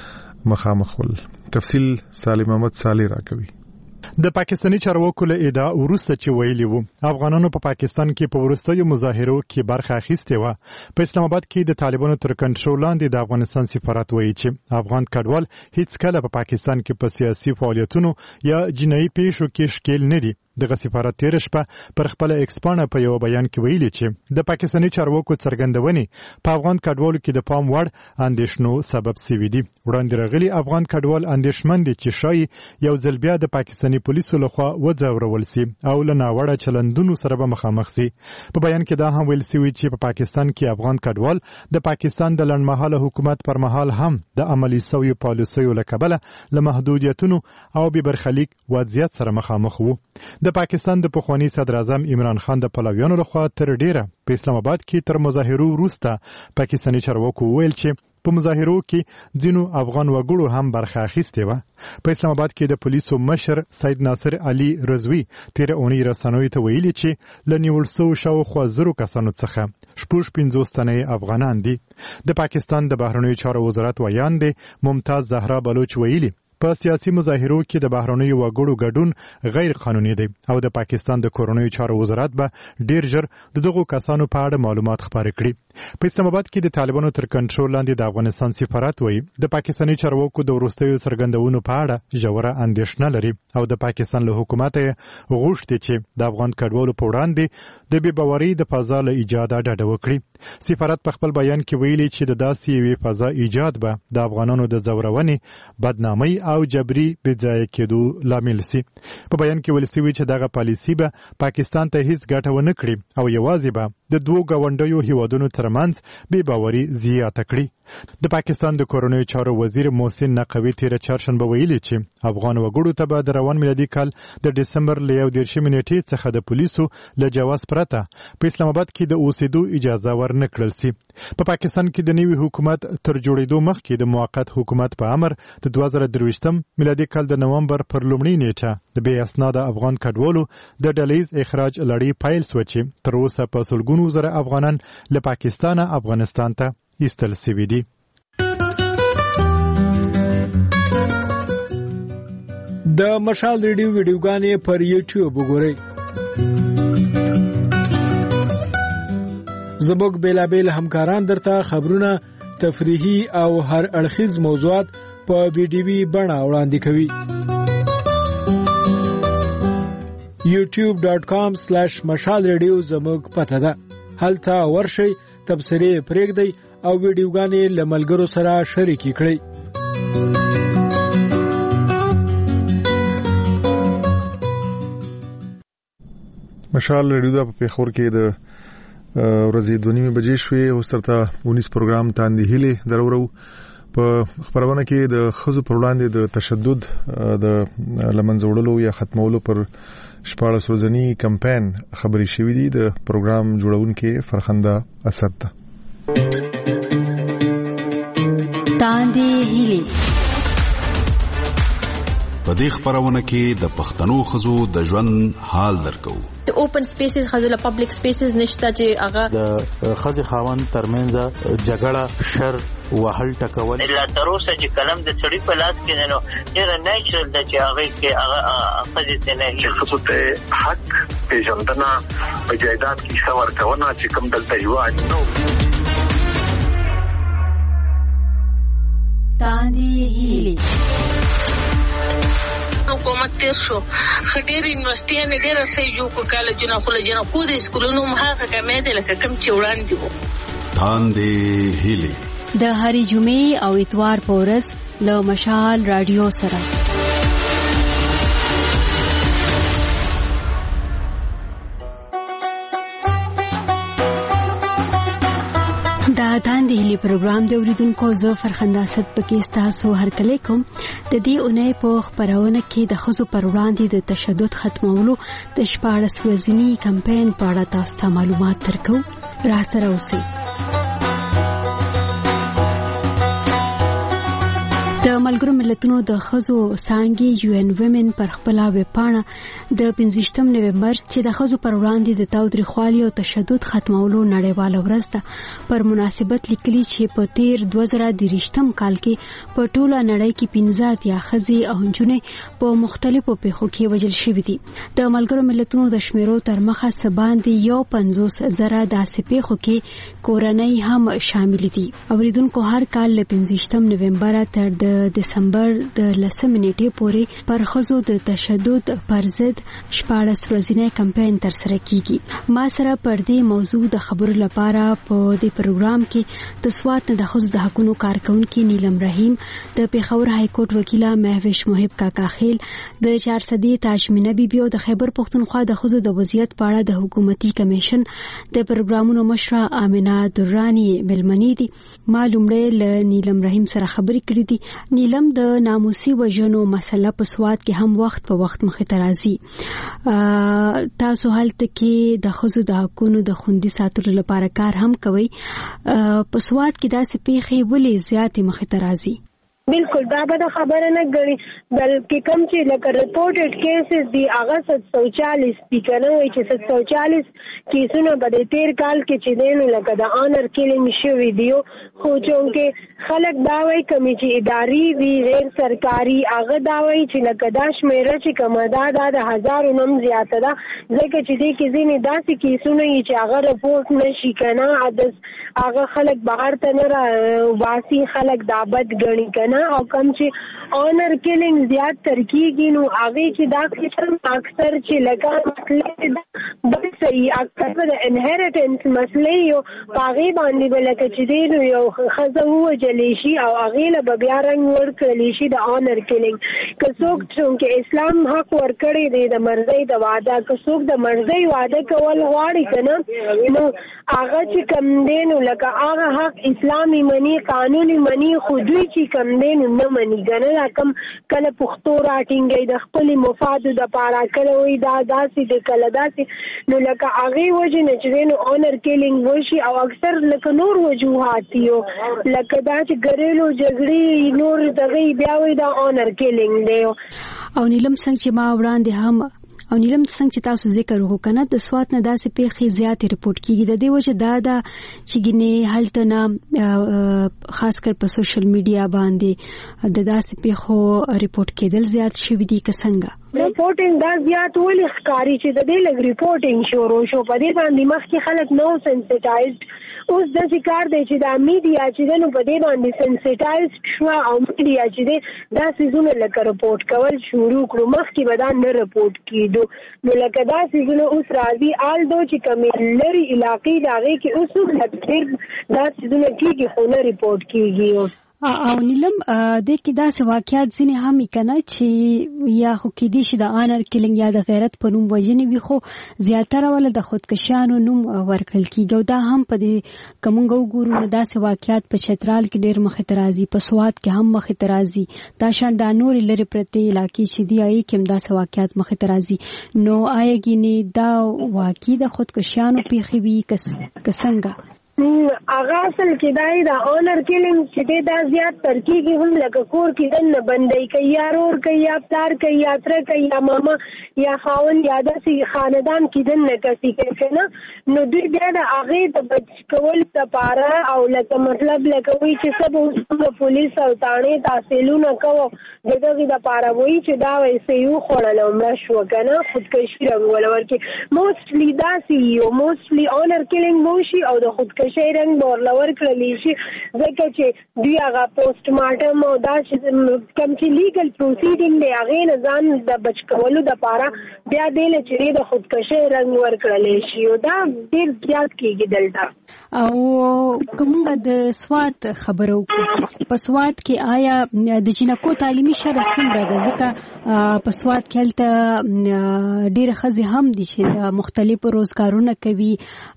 Speaker 1: مخامخ ول. تفصیل سالم احمد صالح راکوي.
Speaker 3: د پاکستاني چارواکو له ادعا ورسته چې ویلي وو افغانانو په پاکستان کې په ورستیو مظاهرو کې برخه اخیستې و. په اسلام آباد کې د طالبانو تر کنټرول لاندې د افغانستان سفارت وایي چې افغان کډوال هیڅ کله په پاکستان کې په سیاسي فعالیتونو یا جنایي پیښو کې ښکیل نه دي. دغه سفارت تیر شپه پر خپل ایکس پاڼه په یو بیان کې ویلي چې د پاکستاني چارواکو څرګندونې په افغان کډوالو کې د پام وړ اندېښنو سبب شوي دي. وړاندې راغلي افغان کډوال اندېښمن دي چې شاید یو ځل بیا د پاکستاني پولیسو لخوا وځورول شي او له ناوړه چلندونو سره به مخامخ شي. په بیان کې دا هم ویل شوی چې په پاکستان کې افغان کډوال د پاکستان د لنډمهاله حکومت پر مهال هم د عملی شوی پالیسیو له کبله له محدودیتونو او بې برخلیک وضعیت سره مخامخ وو. د پاکستان د پخوانی صدر اعظم عمران خان د پلویانو لخوا تر ډیره په اسلام آباد کې تر مظاهرو وروسته پاکستاني چارواکو ویل چې په مظاهرو کې ځینو افغان وګړو هم برخه اخیستې و. په اسلام آباد کې د پولیسو مشر سید ناصر علي رضوی تیر اونۍ رسنیو ته ویلي چې له نیول شوو شاوخوا 1000 کسانو څخه 50 تنه افغانان دي. د پاکستان د بهرنیو چارو وزارت ویان دی ممتاز زهرا بلوچ ویلي په سیاسي مظاهرو کې د بهرنیو وګړو ګډون غیر قانوني دی او د پاکستان د کورنیو چارو وزارت به ډیر ژر دغه کسانو په اړه معلومات خپاره کړي. په اسلام آباد کې د طالبانو تر کنټرول لاندې د افغانستان سفارت وایي د پاکستاني چارواکو د وروستیو څرګندونو په اړه ژوره اندېښنه لري او د پاکستان له حکومت غوښتي چې د افغان کډوالو په وړاندې د بې باورۍ د فضا له ایجاد ډډه وکړي. سفارت په خپل بیان کې ویلي چې د داسې یوې فضا ایجاد به د افغانانو د ځورونې، بدنامۍ او جبري بېځایه کېدو لامل شي. په بیان کې ویل شوي چې دغه پالیسي به پاکستان ته هیڅ ګټه ونه کړي او یوازې به د دوو ګاونډیو هیوادونو ترمنځ بې باوري زیاته کړي. د پاکستان د کورنیو چارو وزیر محسن نقوي تیر چهارشنبه ویلي چې افغان وګړو ته به د روان میلادي کال د ډسمبر له 11 نیټې څخه د پولیسو له جواز پرته په اسلام آباد کې د اوسېدو اجازه ورنه کړل شي. په پاکستان کې د نوي حکومت تر جوړېدو مخکې د موقت حکومت په امر د 2023 میلادي کال د نومبر پر لومړۍ نیټه د بې اسناده افغان کډوالو د ډلهیز اخراج لړۍ پیل شوه چې تر اوسه په سلګونو زره افغانان له پاکستانه افغانستان ته ایستل شوي دي.
Speaker 2: د مشال ریډیو ویډیوګانې پر یوټیوب وګورئ. زموږ بیلابیل همکاران درته خبرونه، تفریحي او هر اړخیز موضوعات په ویډیوي بڼه وړاندې کوي. youtube.com/mashalradio زموږ پته ده. هلته ورشئ، تبصرې پرېږدئ او ویډیوګانې له ملګرو سره شریکې کړئ.
Speaker 1: مشال ریډیو په پیښور کې د ورځې 2:30 بجې شوې. اوس ترته 19 پروګرام تاندې هلي درورو. په خبرونه کې د خزو پر وړاندې د تشدد د لمنځوړلو یا ختمولو پر 14 ورځنی کمپاین خبري شوې دي د پروګرام جوړونکو فرخنده اسد ته
Speaker 15: تاندې هلي
Speaker 16: په دې خبرونه کې د پښتنو خزو د ژوند حال درکو
Speaker 17: د اوپن سپیسز خزو پبلک سپیسز نشته چې هغه
Speaker 18: د خزي خاوند ترمنځ جګړه شر وهل ټکول
Speaker 19: لا تر اوسه چې کلم د سړی په لاس کې نو ډېر نیچرل د چې هغه کې هغه خزي ته نه
Speaker 20: چې خصوص ته حق پیژندنه په جایداد کې څور کونه چې کوم دلته یو نو
Speaker 15: تاندې هلي
Speaker 21: حکومت تیر شو خډیر یونیورسيټي ډېر صحیح جوړ کالجونه خو لجنه کو د سکولونو مخه کمې ده لکه کم چې وړاندې وو
Speaker 16: تاندې هلي
Speaker 15: د هرې جمعې او اتوار په ورځ له مشال رادیو سره دا تاندې هلي پروګرام د اوریدونکو زو فرخنده اسد پکې تاسو هر کله کوم د دې اونۍ په خبرونه کې د خزو پر وړاندې د تشدد ختمولو د 14 ورځنی کمپاین په اړه تاسو ته معلومات درکو را سره اوسئ د ملګرو ملتونو د خزو سانګي UN Women پر خپل ویبپاڼه د 15 نومبر چې د خزو پر وړاندې د تاوتریخوالي او تشدد ختمولو نړیواله ورځ ده پر مناسبت لیکلي چې په تیر 2023 کال کې په ټوله نړۍ کې 15 یا خزي او نجونې په مختلفو پیښو کې وژل شوې دي د ملګرو ملتونو د شمیرو تر مخه سباندې 50,000 داسې پیښو کې کورنۍ هم شامل دي اوریدونکو هر کال له 15 نومبر تر د دسمبر د 10 نیټې پورې پر خزو د تشدد پر ضد 14 ورځنی کمپاین تر سره کیږي ما سره پر دې موضوع د خبرو لپاره په دې پروګرام کې د سوات د خزو د حقوقو کارکونکو نیلم رحیم د پیښور های کورټ وکیله مهوش محب کاکا خیل د 400 تاجمنه بیبي او د خیبر پختونخوا د خزو د وضعیت په اړه د حکومتي کمیشن د پروګرامونو مشره امینه درانی ملمنی دي معلومه له نیلم رحیم سره خبرې کړې دي نیلم د ناموسي وژنو مسله په سواد کې هم وخت په وخت مخې ته راځي تاسو هلته کې د خزو د حقوقو د خوندي ساتلو لپاره کار هم کوي په سواد کې داسې پیښې ولې زیاتې مخې ته راځي
Speaker 4: بالکل دا به خبره نه غړي بلکې کوم چې لکه ریپورټډ کیسز دی هغه 740 دي کنه وایي چې 740 کیسونه به د تیر کال کې چې دین لکه د آنر کیلینګ شوی دیو خو چې خلک دا وایي کوم چې اداري وی غیر سرکاري هغه دا وایي چې لکه دا شمیره چې کوم دا د 1000 نم زیاته ده ځکه چې دې کې ځینې داسې کیسونه چې هغه رپورټ نشي کنه هغه خلک بهر ته نه واسي خلک دابت غني کنه او کوم چې آنر کیلینګ زیات ترکیږي نو هغه چې دا اکثر چې لکه بل صحیح اکثر د انهریټنس مسلې یو هغه باندې بلکې چې دی یو خزه وجلی شي او هغه له بیا رنګ ورکړلی شي د آنر کیلینګ که څوک چې اسلام حق ورکړي دی د مرزي د وعده که څوک د مرزي وعده کول غواړي کنه نو هغه چې کم دین لکه هغه حق اسلامي منی قانوني منی خو دوی چې کم دین نه منی کنه کم کله پښتو راټینګي د خپل مفاد د پاره کړه وي دا داسې د کله داسې نو لکه هغه وجه نه چې نو آنر کیلینګ وشي او اکثر لکه نور وجوهات یو لکه دا چې ګریلو جګړې نور دغه بیا وي دا آنر کیلینګ دی
Speaker 15: او نیلم څنګه چې ما وړاندې هم او نیلم څنګه چې تاسو ذکر وکړه د سوات نه داسې پیښې زیات ریپورت کیږي د دې وجه دا چې ګنې هلته نه خاص کر په سوشل میډیا باندې د داسې پیښو ریپورت کېدل زیات شوي دي که څنګه
Speaker 4: ریپورټینګ دا زیات ولې ښکاری چې د دې لګ ریپورټینګ شروع شو په دې باندې مخکې خلک نو سنسټایزډ اوس د ذکر دی چې دا میډیا چې نو په دې باندې سنسټایزډ شو او میډیا چې دا سيزونه لکه رپورټ کول شروع کړو مخکې به دا نه رپورټ کیدو نو لکه دا سيزونه اوس راځي آل دو چې کومې لري علاقې داږي کې اوس ډېر دا سيزونه کیږي خو نه رپورټ کیږي
Speaker 15: او نیلم د کې داسې واقعیت ځینې هم کنه چې یا خو کې دي چې د آنر کیلینګ یا د غیرت په نوم وژنې وي خو زیاتره ول د خودکشیانو نوم ورکړل کیږي دا هم په دې کومګو ګورو داسې واقعیت په چترال کې ډېر مخ اعتراضي په سواد کې هم مخ اعتراضي دا شان د نور لري پرته علاقې چې دی ای کوم داسې واقعیت مخ اعتراضي نو آیګینی دا واقعي د خودکشیانو پیخي وی کسنګه
Speaker 4: اغه اصل کې دای دا آنر کیلینګ چې دا زیات ترکیږي هم لکه کور کې نه بندي کوي یا رور کوي یا پلار کوي یا تر کوي یا ماما یا خاون یا داسې خاندان کې نه کوي کنه نو دوی بیا د هغه د بچ کول لپاره او لکه مطلب لکه وی چې سب پولیس او تانه تحصیلونه کوو دغه د لپاره وی چې دا وایي یو خړل عمر شو کنه خودکشي رنګول ورکه موستلی دا سی یو موستلی آنر کیلینګ موشي او د خودکشي شیرنګ بورلور کړلی شي ځکه چې دوی هغه پوسټ مارټم او دا کوم چې لیګل پروسیډینګ دی هغه نه ځان د بچ کولو د لپاره بیا دل چې د خودکشي رنګ ور کړلی شي او دا ډیر زیات کیږي دلته
Speaker 15: او کومه د سواد خبرو په سواد کې آیا د جنکو تعلیمي شرط څومره ده ځکه په سواد کې هلته ډیر خزي هم دي چې مختلفو روزګارونه کوي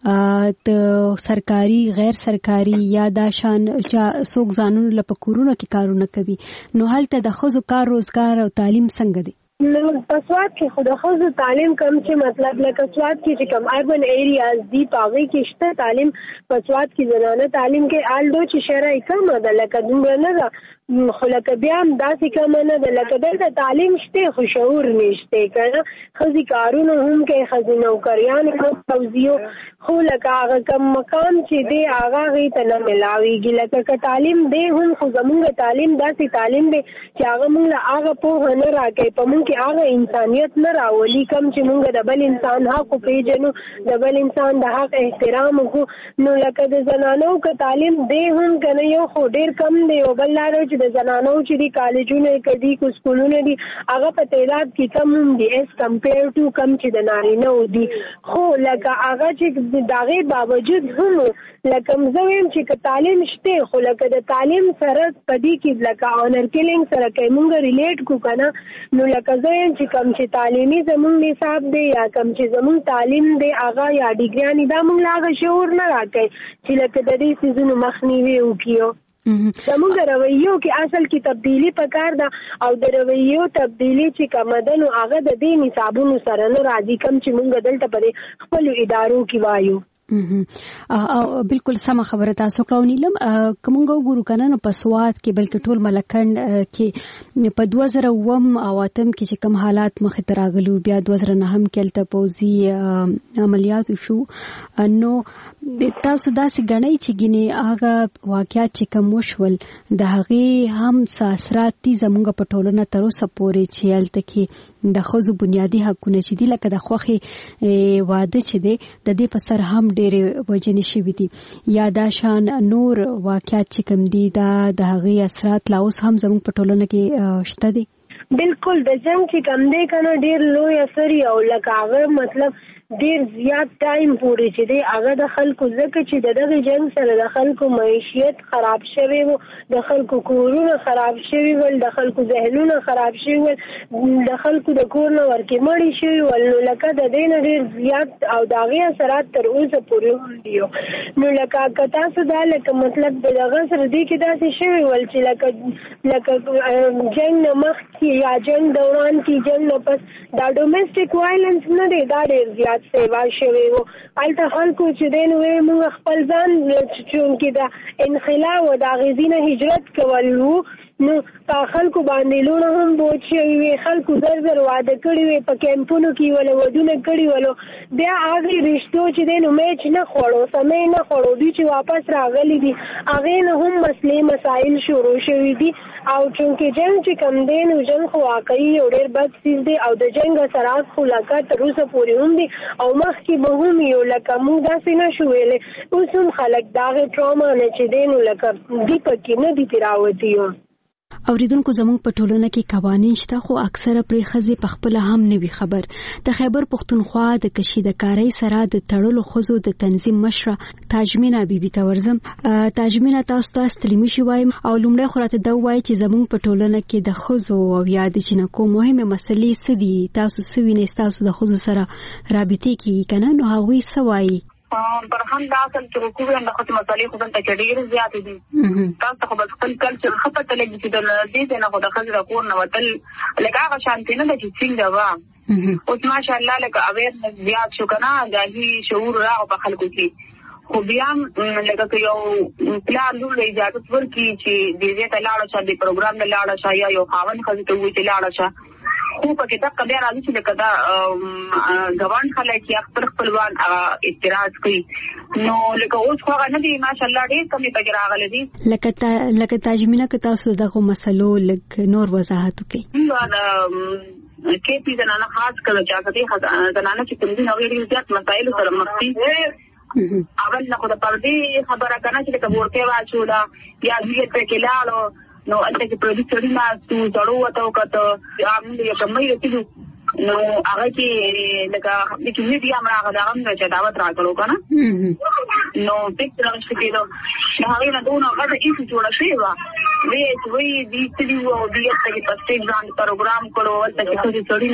Speaker 15: د سرکاري غیر سرکاري یا دا شان چې څوک ځانونو لپاره کورونه کې کارونه کوي نو هلته د خزو کار روزګار او تعلیم څنګه دی
Speaker 4: نو په سواد کې خو د خزو تعلیم کم چې مطلب لکه سواد کې چې کم اربن ایریاز دی پاغي کې شته تعلیم په سواد کې زنانه تعلیم کې آلدو چې شرعي کم ده لکه دومره نه ده خو لکه بیا هم داسې کم نه ده لکه دلته تعلیم شته خو شعور نشته کنه خزي کارونه هم کې خزي نوکریان هم توزیو خو لکه هغه کم مقام چې دی هغه غي ته نه ملاويږي لکه که تعلیم دی هم خو زمونږ تعلیم داسې تعلیم دی چې هغه موږ هغه په نه راکې په موږ کې هغه انسانيت نه راولي کم چې موږ د بل انسان حق پیژنو د بل انسان د حق احترام وکړو نو لکه د زنانو که تعلیم دی هم کنه یو خو ډیر کم دی او بل لارو چې د زنانو چې دی کالجونه کدي کو سکولونه دي هغه په تعداد کې کم دي اس کمپیر ټو کم چې د نارینه ودي خو لکه هغه چې دغه باوجود هم لکه مزویم چې تعلیم شته خو لکه د تعلیم سره پدې کې لکه آنر کیلینګ سره کومه ریلیټ کو کنه نو لکه زویم چې کم چې تعلیمي زمون نصاب دی یا کم چې زمون تعلیم دی هغه یا ډیګریانی دا مونږ لاغه شعور نه راکې چې لکه د دې سيزونو مخنیوي وکيو زمونږ رویو کې اصل کې تبدیلی پکار ده او د رویو تبدیلی چې کمدن او هغه د دې نصابونو سره نه راځي کم چې مونږ دلته په خپل ادارو کې وایو
Speaker 15: او بالکل سم خبره تاسو کړو نیلم کومګو ګورو کنه نو په سواد کې بلکې ټول ملکند کې په 2009 او اتم کې چې کوم حالات مخ ته راغلو بیا 2009 کې الته پوزي عملیات شو نو تاسو داسې غنئ چې ګینه هغه واقعیت چې کوم وشول د هغه هم اثرات دي زموږ په ټولنه تر اوسه پورې چې الته کې د خزو بنیادی حقونه چې دي لکه د خوخي واده چې دي د دې په سر هم ډېر وجنې شوې دي یا دا شان نور واقعیت چې کوم دي دا د هغه اثرات لا اوس هم زموږ په ټولنه کې شته دي
Speaker 4: بالکل د جنگ چې کم دی کنه ډېر لوی اثر او لکه هغه مطلب ډیر زیات ټایم پورې چې دی هغه د خلکو ځکه چې دغه جنگ سره د خلکو معیشت خراب شوی وو د خلکو کورونه خراب شوی ول د خلکو ذهنونه خراب شوی ول د خلکو د کور نه ورکې مړی شوی ول نو لکه د دین ډیر زیات او داغه اثرات تر اوسه پورې دي نو لکه تاسو دا لکه مطلب دغه سره دی کې داسې شوی ول چې لکه جنگ مخ کې یا جنگ دوران کې جنگ نه پس دا ډومېسټک وایلنس نه دی دا ډیر زیات سیوا شوی وو الته خلکو چې دین وې موږ خپل ځان چې دا انخلا و دا غزینه هجرت کولو نو په خلکو باندې لونه هم بوچي وي خلکو زر واده کړی وي په کیمپونو کې ول ودونه کړی ولو بیا هغه رښتو چې دین میچ نه خوړو سمې نه خوړو دي چې واپس راغلي دي هغه نه هم مسلې مسائل شروع شوي دي او چې جنگ چې کم دین او جنگ خو واقعي او ډېر بد سیز دي او د جنگ اثرات خو لکه تر اوسه پورې هم دي او مخکې به هم یو لکه موږ داسې نه شو ویلې اوس هم خلک داغه ټراما نه چې دین لکه دی پکې نه دي تیراوتی
Speaker 15: اوریدونکو زموږ په ټولنه کې قوانین شته خو اکثره پرې ښځې په خپل هم نه وي خبر. د خیبر پښتونخوا د کشیدکارۍ سره د تړلو ښځو د تنظیم مشره تاجمینا بیبي ته ورځم. تاجمینا تاسو ته ستړي مشي وایم او لومړی خو راته دا وایي چې زموږ په ټولنه کې د ښځو او یا د جنکو مهمه مسلې څه دي؟ تاسو څه وینئ تاسو د ښځو سره رابطې کوي کنه نو هغوی څه وایي؟
Speaker 5: برهم دا اصل چې حکومت د خپل مسالې خو دلته کې ډېر زیات دي. تاسو خو بس خپل کلچر خپل لګي چې د دې نه خو د خزر کور نه وتل لکه هغه شانتي نه د چې څنګه وا اوس ماشاءالله لکه اویر زیات شو کنه ځاهي شعور راغ په خلکو کې خو بیا لکه یو پلان لور اجازه ورکړي چې دې ته لاړ شي د پروګرام نه لاړ شي یا یو خاون خزر ته وي چې لاړ شي خو په کې دا بیا راځي چې لکه دا ګوان خلک یا خپلوان اعتراض کوي نو لکه اوس خو نه دي ماشاءالله ډېر کمی پکې راغلي دي.
Speaker 15: لکه تاجمینا که تاسو دغه مسلو لک نور وضاحت وکړئ.
Speaker 5: دا کې پی زنانه خاص کړه چې زنانه چې کوم دي نو ډېر زیات مسایل سره مخ دي. اول نه خو د پردي خبره کنه چې لکه ورته واچولا یا دې ته کې لاړو نو انته چې پروډکټوري ما تو ضرورت وته وکړه امن یې کمې رسېدو نو هغه کې لکه چې میډیا مراغه دا هم چې دعوت راکړو کنه نو پکې راځي کېدو نو هغه نه دونه هغه هیڅ جوړ شي وا وی دې چې وو دې ته په سټیج باندې پروګرام کړو ولته چې څوري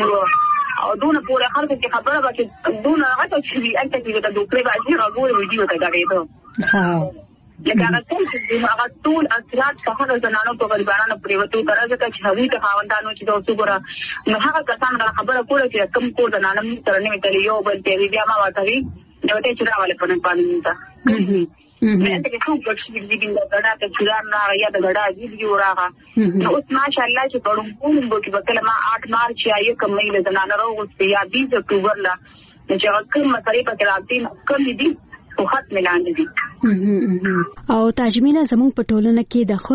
Speaker 5: نه او دونه پوره خلک چې خبره وکړي دونه هغه چې انته چې د دوکړې باندې راغور ویډیو ته غړېدو لکه هغه ټول اثرات څنګه زنانو په غریبانو پریوتو درجه ته چې هغوی ته خاوندانو چې د اوسګره نو هغه کسان دا خبره کوله چې کم کور د نانم تر نه ویل یو بل ته بیا ما واتوي نو ته چې راواله په پاندې تا مې ته څو پښې دې ګیندا دا ته چې نه یا د غډا ویډیو راغه نو اوس ماشاءالله چې په کوم کې په کلمه 8 مارچ یا کوم مې زنانه راغوستي یا 20 اکتوبر لا چې هغه کوم مسلې په کې راځي کوم دي او خط ملاند دي.
Speaker 15: او تاجمینا زموږ په ټولنه کې د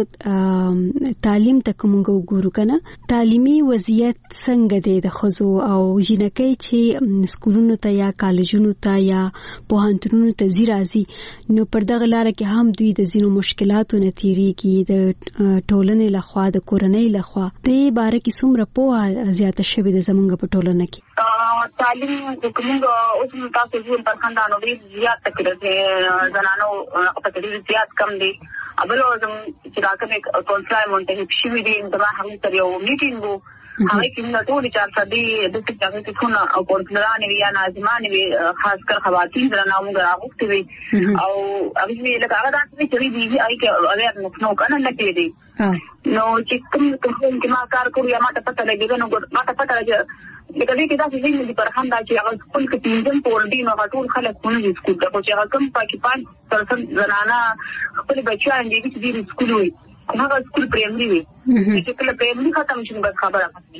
Speaker 15: ښځو تعلیم ته کوم وګورو کنه تعلیمي وضعیت څنګه دی د ښځو او جنکۍ چې سکولونو ته یا کالجونو ته یا پوهنتونونو ته ځي راځي نو پر دغه لار کې هم دوی د ځینو مشکلاتو نه تیریږي د ټولنې لخوا د کورنۍ لخوا دې باره کې څومره پوهه زیاته شوې ده زموږ په ټولنه کې.
Speaker 5: تعلیم کومه اوس تاسو ژوند پر خندانو دی زیات تکړه زنانو په دې زیات کم دي ابل زم چې راکمه کونسلای مونټه شي وی دي دا هم تر یو میټینګ وو هغه کې نو ټول چې تاسو دې د څه ځای کې څونه او کونسلان وی یا ناظمان وی خاص کر خواتین زنانو موږ راغوښتي وی او هغه لکه هغه چې وی دي هغه کې نو کنه نه کېدی نو چې کوم کې ما کار کوم یا ما ته پته لګیږي نو ما ته پته لګیږي لکه دې کې دا چې دې پر خندا چې هغه خپل کې پینځم پور دي نو ټول خلک خونه دي سکول ته چې هغه کم پاکستان زنانه خپل بچیان دي چې دې سکول وي هغه سکول پرایمري وي چې کله پرایمري ختم شي بس خبره ختم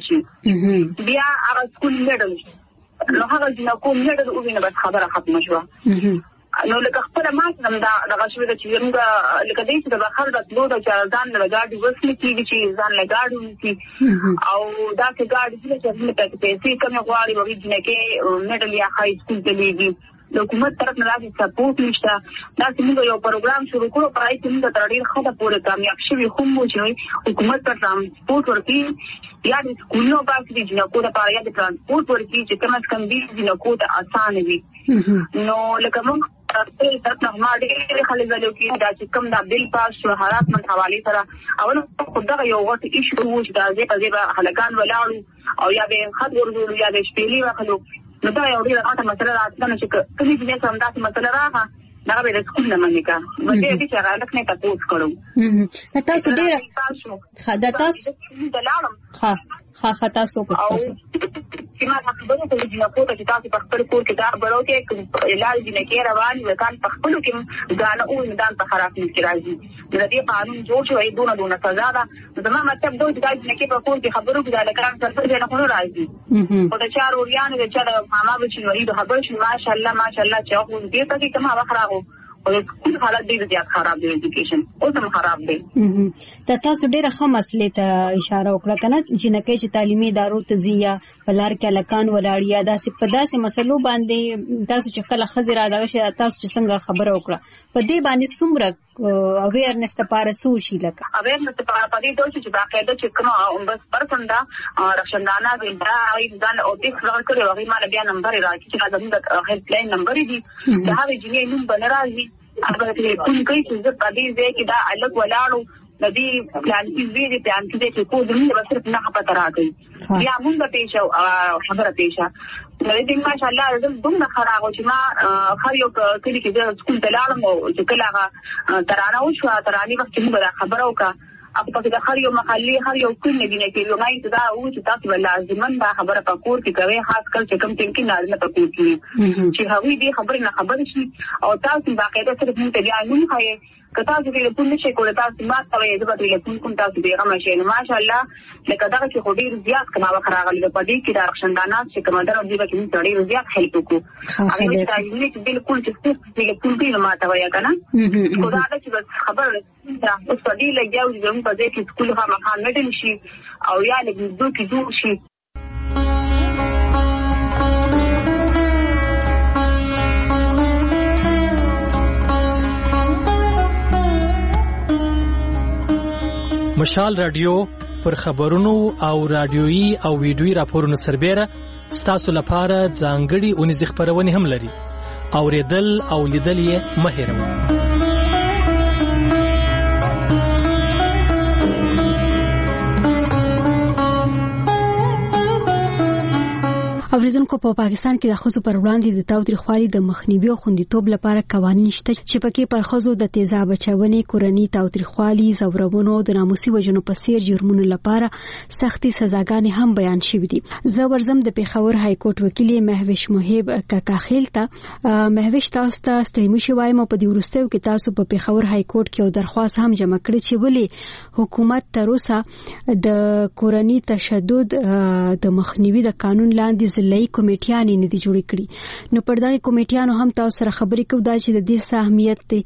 Speaker 5: شي بیا هغه سکول میډل نو هغه چې کوم میډل او ویني بس خبره ختم شوه نو لکه خپل ما هم دا غشوي چې موږ لکه دې چې د بخار د لود چې ځان له ګاډي وسلې کیږي چې ځان له ګاډي ونی او دا چې ګاډي چې موږ ته پیسې کوم غواړي وې چې میډل یا هاي سکول ته لیږي د حکومت طرف نه راځي سپورټ نشته دا چې موږ یو پروګرام شروع کړو پرای چې موږ تر ډیر خطه پورې کامیاب شوي خو مو چې حکومت ته سپورټ ورکړي یا د سکولونو باندې د جنکو لپاره یا د ترانسپورت ورکړي چې کوم کم دي جنکو ته اسانه وي نو لکه موږ په تاسو نه ماډي خلک غلو کې دا چې کوم دا بل پاس شو حالات من حواله سره او نو خدای یو وخت ایشو وو چې دا زه هلکان ولاړو او یا به خط ورغلو یا د شپېلې راخلو نو دا یو ډیره غاټه مسله راځي چې کله چې څه همداسې مسله راغله دا به د سکول نه منګه مګر دې چې راځک نه تاسو کړو
Speaker 15: تاسو ډیره خدا تاسو ها تاسو کو
Speaker 5: چې ما خبرو ته چې نه کوته چې تاسو په خپل کور کې دا خبرو کې علاج دي نه کې روان وي کان په خپل کې ځان او میدان ته خراب نه راځي د دې قانون جوړ شوی دونه سزا ده زما مطلب دوی چې نه کې په کور کې خبرو کې دا لکان څه نه خونو راځي او د چار اوریان د چا ماما بچي نو د خبر شي ماشاءالله چې خو دې ته کې کومه وخراغو او کله حالت دې زیات خراب دی ایجوکیشن او هم خراب دی
Speaker 15: تاسو ډیره ښه مسلې ته اشاره وکړه کنه چې نه کې چې تعلیمي ادارو ته ځي بلار کې لکان ولاړیا داسې په داسې مسلو باندې تاسو چې کله خزر ادا شي تاسو چې څنګه خبره وکړه په دې باندې څومره اویرنس لپاره سوچي لکه
Speaker 5: اویرنس لپاره پدې دوی چې باقاعده چې کوم بس پرسنده رخصندانه دا ځان او دې څلور کړو هغه مال بیا نمبر راځي چې دا زموږ هیلپ لاین نمبر دی دا هغه جنې نوم بنرازي هغه دې کوم کوي چې پدې ځای کې دا الګ ولاړو ندی پلان کې ویری پلان کې چې کو دې بس صرف نه پته راغی بیا موږ پېښه خبره پېښه دې ماشاءالله دومره خراب چې ما خو یو کلی کې د سکول ته لاړم او چې کله هغه ترانه وشو ترانه وخت موږ خبرو کا اپ په دې خر یو محلي هر یو کلی نه دی کې لومای ته دا او چې تاسو ول لازمن دا خبره په کور کې کوي خاص کر چې کم ټیم کې نارینه په کور کې چې هغوی دې خبره نه خبر شي او تاسو باقاعده سره موږ ته بیا نوم خایي کتا چې په پولیس کې کوله تاسو ما ته یې د بدرې کوم تاسو دې هغه ماشین ماشاءالله لکه دا چې خو ډیر زیات کما وخراغلی په دې کې د رخصندانات چې کومه درو دې به کې ډیر زیات هیلپ وکړو هغه چې بالکل چې بالکل دې ما ته ویا کنه خو دا چې خبر اوس په دې لګیاو چې موږ په دې کې سکول هم خامډل شي او یا لږ دوه کې جوړ شي.
Speaker 6: مشال رادیو پر خبرونو او رادیويي او ویډیويي راپورونو سربېره ستاسو لپاره ځانګړي اونیز خبرونه هم لري. اوریدل او لیدل یې مه هېروئ.
Speaker 15: اوریدونکو په پاکستان کې د ښځو پر وړاندې د تاوتریخوالي د مخنیوي او خوندیتوب لپاره قوانین شته چې پکې پر ښځو د تیزاب اچونې، کورني تاوتریخوالي، زورونو او د ناموسي وژنو په څیر جرمونو لپاره سختي سزاګانې هم بیان شوې دي. زه ورزم د پیښور های کورټ وکیل مهوش محب کاکاخیل ته مهوش تاسو ته ستړي مشي وایم په دې وروستیو کې تاسو په پیښور های کورټ کې یو درخواست هم جمع کړی چې ولې حکومت تر اوسه د کورني تشدد د مخنیوي د قانون لاندې ضلعي کمیټیانې نه دي جوړې کړي. نو پر دغه کمیټیانو هم تاسو سره خبرې کوو دا چې د دې اهمیت دی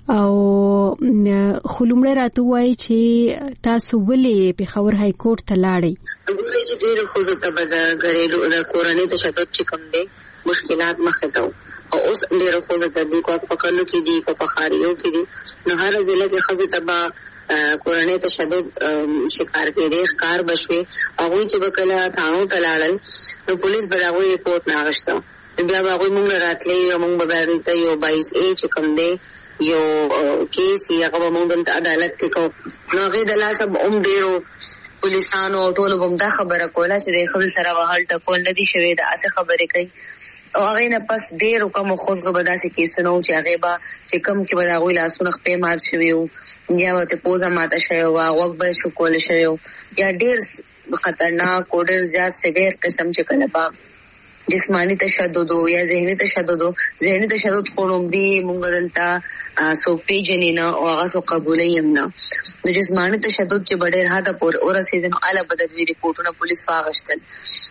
Speaker 15: او خلومړه راته وایي چې تاسو ولې پیښور های کورټ ته لاړئ.
Speaker 7: وګورئ چې ډېر ښځو ته به د ګریلو د کورني تشدد چې کوم دی مشکلات مخې ته او اوس ډېر ښځو ته دي په کلو کې دي په بخاریو کې دي نو هر ضلع کې ښځې ته به کورنۍ تشدد شکار کېدې ښکار بشوي هغوی چې به کله تھانو ته لاړل نو پولیس به هغوی رپورټ نه اخیسته بیا به هغوی موږ راتللی او موږ به بیا دلته یو 22A چې کوم دی یو کیس یې هغه به موږ دلته عدالت کې کوو نو هغې د لاسه به هم ډېرو پولیسانو او ټولو به هم دا خبره کوله چې د ښځې سره به هلته کول نه دي شوې داسې خبرې کوي او هغې نه پس ډېرو کمو ښځو به داسې کیسونه وو چې هغې به چې کوم کې به د هغوی لاسونه خپې مات شوي وو یا ورته پوزه ماته شوې وه غوږ به شکولی شوی وو یا ډېر خطرناک او ډېر زیات سویر قسم چې کله به جسمانی تشدد یا ذهني تشدد ذهني تشدد خو لومبي مونږ دلته څوک پیژنې نه او هغه څوک قبولوي هم نه نو جسمانی تشدد چې به ډېر حده پورې ورسېد نو هله به د دوی رپورټونه پولیس واخیستل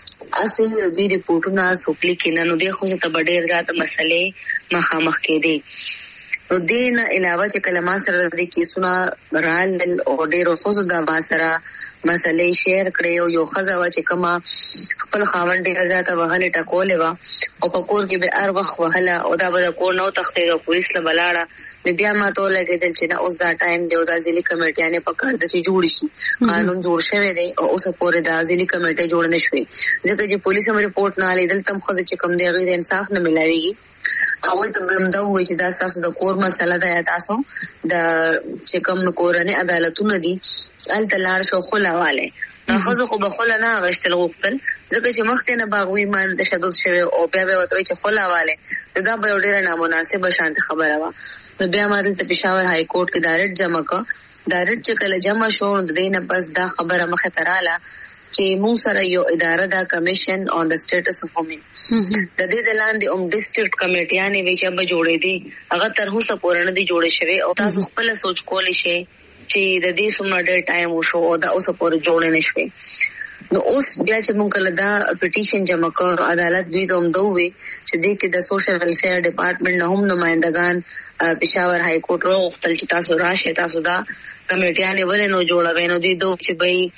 Speaker 7: اصل دوی رپورټونه څوک لیکي نه نو دې ښځو ته به ډېر زیاته مسلې مخامخ کېدې. نو دې نه علاوه چې کله ما سره د کیسونه رالل او ډېرو ښځو د ما سره مسلې شیر کړې او یو ښځه وه چې کومه خپل خاوند ډېره زیاته وهلې ټکولې وه او په کور کې به هر وخت وهله او دا به د کور نه وتښتېده او پولیس له به لاړه نو بیا ما ته ولګېدل چې نه اوس دا ټایم دی او دا ضلعي کمیټیانې پکار ده چې جوړ شي قانون جوړ شوی دی او اوسه پورې دا ضلعي کمیټۍ جوړ نه شوې ځکه چې پولیس هم رپورټ نه لیدل تم ښځه چې کوم دی هغوی د انصاف نه میلاویږي هغوی ته به هم دا ووایي چې دا ستاسو د کور مسله ده یا تاسو د چې کوم کورني عدالتونه دي هلته لاړ شو خوله والی نو ښځو خو به خوله نه اخیستل غوښتل ځکه چې مخکې نه به هغوی باندې تشدد شوی او بیا به یې ورته وایي چې خوله والی نو دا به یو ډېره نامناسبه شانتې خبره وه. نو بیا ما دلته پېښور های کورټ کې دا ریټ جمع کړه دا ریټ چې کله جمع شو نو د دې نه بس دا خبره مخې ته راله چې موږ سره یو اداره ده کمیشن آن د سټیټس اف وومن د دې د لاندې ډسټرکټ کمیټیانې وي چې به جوړېدې هغه تر اوسه پورې نه دي جوړې شوې او تاسو خپله سوچ کولی شئ چې د دې څومره ډېر ټایم وشو او دا اوسه پورې جوړې نه شوې. نو اوس بیا چې موږ کله دا پټیشن جمع کړو عدالت دوی ته هم دا وویل چې دې کې د سوشل ویلفیر ډپارټمنټ نه هم نمایندګان پېښور های کورټ راوغوښتل چې تاسو راشئ تاسو دا کمیټیانې ولې نو جوړوئ نو دوی چې به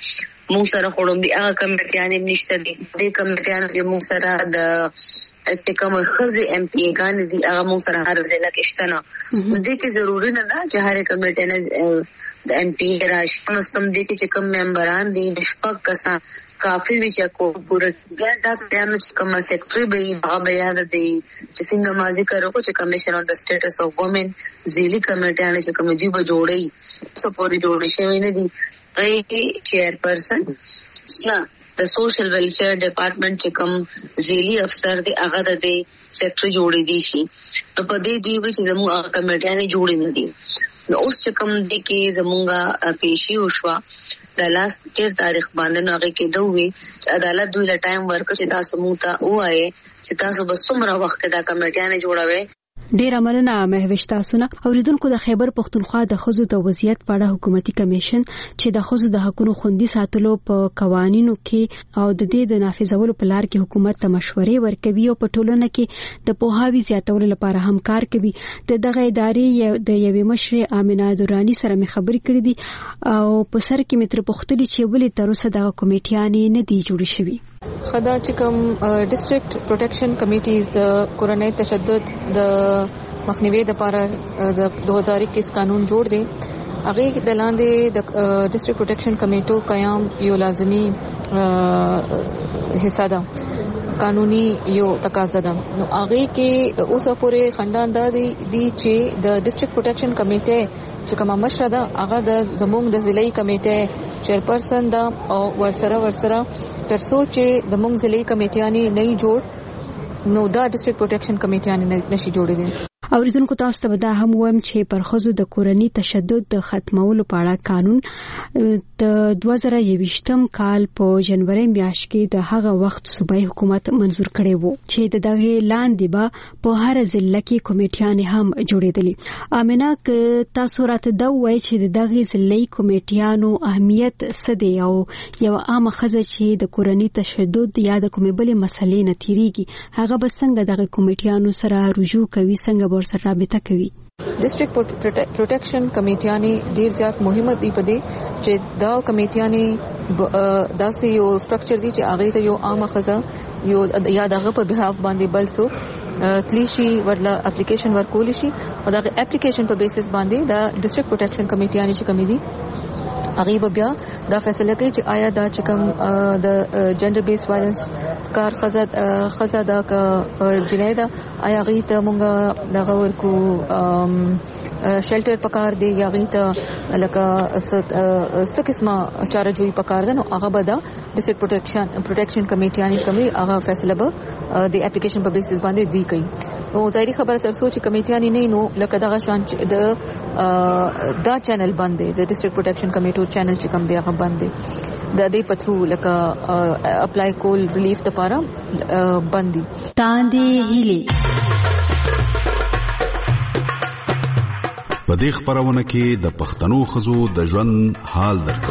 Speaker 7: موږ سره خړومبي هغه کمیټیانې نشته دي. د کمیټیانو کې موږ سره د کوم خزي ایم پی ګان دي هغه موږ سره هر ځای کې شته نه. دې کې ضروري نه ده چې هر کمیټه نه د ایم پی راشي. مستم دې کې چې کوم ممبران دي شپږ کسان کافي وی چې کو پوره دا کانو چې کوم سیکریټري به هغه یاد دی چې څنګه مازی کارو چې کمیشن اون د سټیټس اف وومن زیلی کمیټه چې کوم دی به جوړي سپوري جوړي شوی نه دي. ای چیرپرسن نه د سوشل ویلفیر ډپارټمنټ چې کوم زیلی افسر دی هغه د سیکریټري جوړي دي شي. نو په دې دوی چې زموږ کمیټه جوړي نه دي. نو اوس چې کوم دي کې زموږه پیشي وشوا د لاس 13 تاریخ باندې هغه کې دوی عدالت دوی له ټایم ورکړي چې تاسو مو ته وایي چې تاسو به څومره وخت دا کمیټه جوړوي.
Speaker 15: ډیر مننه مهوش تاسو نه. اوریدونکو د خیبر پختونخوا د خزو د وضعیت په اړه حکومتي کمیشن چې د خزو د حقوقو خوندي ساتلو په قوانینو کې او د دې د نافذولو په لار کې حکومت ته مشورې ورکوي او په ټولنه کې د پوهاوي زیاتولو لپاره همکار کوي. دغه ادارې د یوې مشر امینه دورانی سره مې خبرې کړې دي او په سر کې متر پختلي چې ولې تر اوسه د کمیټیانې نه دی جوړ شوی.
Speaker 8: خدا چې کوم ډیسټریکټ پروټیکشن کمیټیز د کورنۍ تشدد د مخنیوي لپاره د 2021 قانون جوړ دی. هغه د لاندې د ډیسټریکټ پروټیکشن کمیټو قیام یو لازمی حصہ ده، قانوني یو تقاضا ده. نو هغه کې اوسه پورې خندان دا دي چې د ډیسټریکټ پروټیکشن کمیټه چې کومه مشره ده هغه د زموږ د ضلعي کمیټه چیرپرسن ده او ورسره ترڅو چې زموږ ضلعي کمیټیانی نه جوړ نو دا ډیسټریکټ پروټیکشن کمیټیانی نشي جوړېدل.
Speaker 15: اوریدونکو تاسو ته دا هم وایم چې پر خزو د کورنۍ تشدد د ختمولو په اړه قانون د 2021م کال په جنوري میاشت کې د هغه وخت صوبایي حکومت منزور کړی وو چې دغه لاندې به په هر ضلع کې کمیټیانې هم جوړېدلې. امینه تاسو راته دا وایي چې دغه ضلعي کمیټیانو اهمیت څه دی او یو عامه خزه چې د کورنۍ تشدد یا د کومې بلې مسلې نه تیریږي هغه به څنګه دغه کمیټیانو سره رجوع کوي، څنګه سره رابطه کوي.
Speaker 8: ډیسټریکټ پروټیکشن کمیټیانی ډیر زیات مهمه دی په دې چې دا کمیټیانی داسې یو سټرکچر دی چې هغه ته یو عامه خزه یو یا دغه په بهاف باندې بل څوک تلیشي ورله اپلیکیشن ورکول شي او دغه اپلیکیشن په بیسس باندې دا ډیسټریکټ پروټیکشن کمیټیانی چې کمی دي هغه بیا دا فیصله کوي چې آیا دا چې کوم د جنډر بیس وایلنس کار خزه دا جنایت آیا هغه ته مونږ دغه ورکو شیلټر پکار دی یا هغه ته لکه څه قسمه چارجوي پکار ده. نو هغه به دا ډیسټریکټ پروټیکشن کمیټیانی کوي هغه فیصله به د اپلیکیشن په بیسس باندې دی کوي. او ظاهري خبره تر څو چې کمیټیانی نه نو لکه دغه شان د دا چینل باندې د ډیسټریکټ پروټیکشن کمیټو چینل چې کوم دی هغه باندې د دې پترو لکه اپلای کول ریلیف د پاره باندې
Speaker 15: تاندې هلي.
Speaker 16: په دې خبرونه کې د پښتنو خزو د ژوند حال درکو.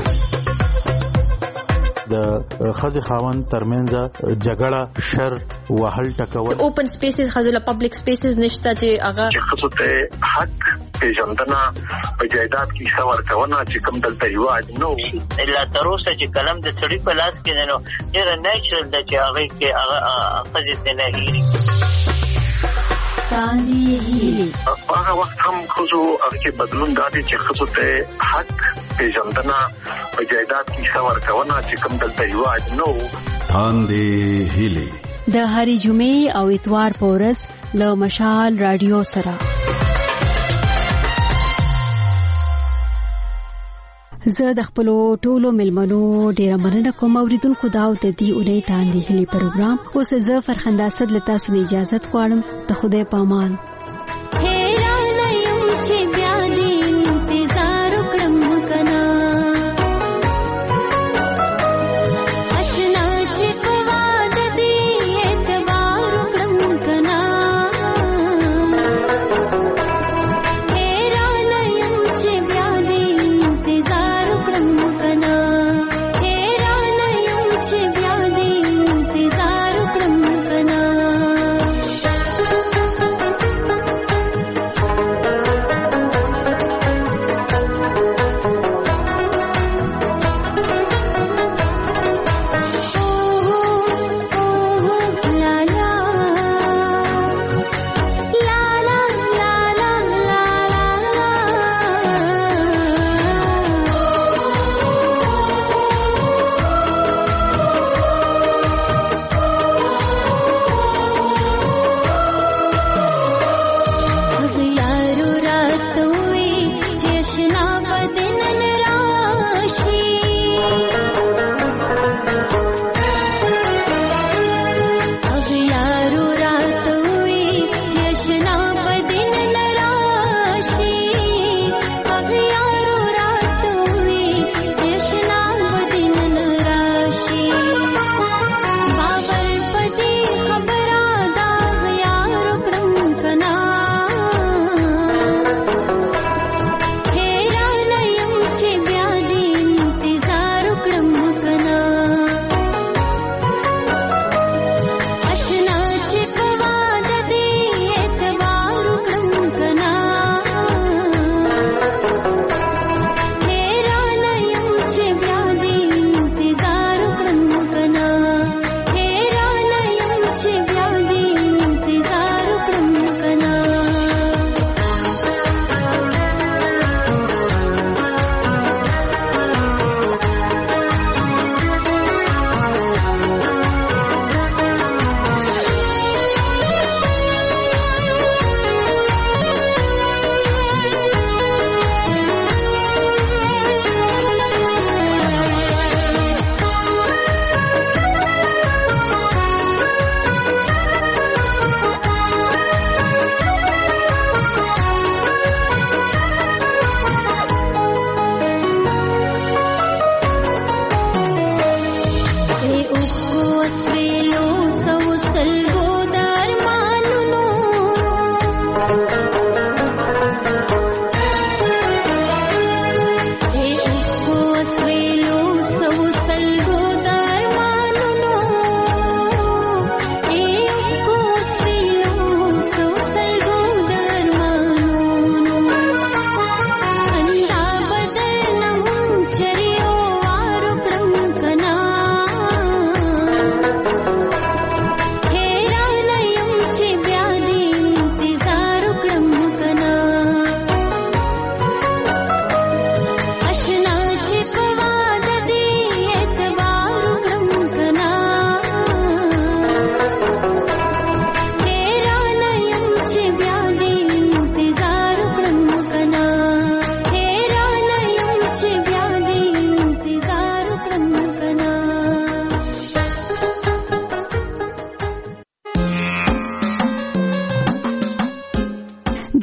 Speaker 18: د خزي خاوند ترمنځ جګړه شر وهل ټکول
Speaker 17: اوپن سپیسز خزو له پبلک سپیسز نشته چې هغه
Speaker 20: خزو ته حق پیژندنه په جایداد کې څور کونه چې کوم دلته یواد نو
Speaker 19: الا تر اوسه چې کلم د سړي په لاس کې نه نو ډیر نیچرل د چې هغه کې هغه خزي نه هېري
Speaker 20: هغه وخت هم خزو هغه بدلون دادي چې خزو ته حق پیژندنه په جایداد کې څور کونه چې کوم دلته یواد نو
Speaker 16: تاندې هلي
Speaker 15: د هرې جمعې او اتوار په ورځ له مشال رادیو سره زه د خپل ټولو ملمنو ډیره مننه کوم. اوریدونکو دا د دې اونۍ تاندې هلي پروګرام اوس زه فرخنده اسد له تاسو اجازه غواړم. ته خدای په امان.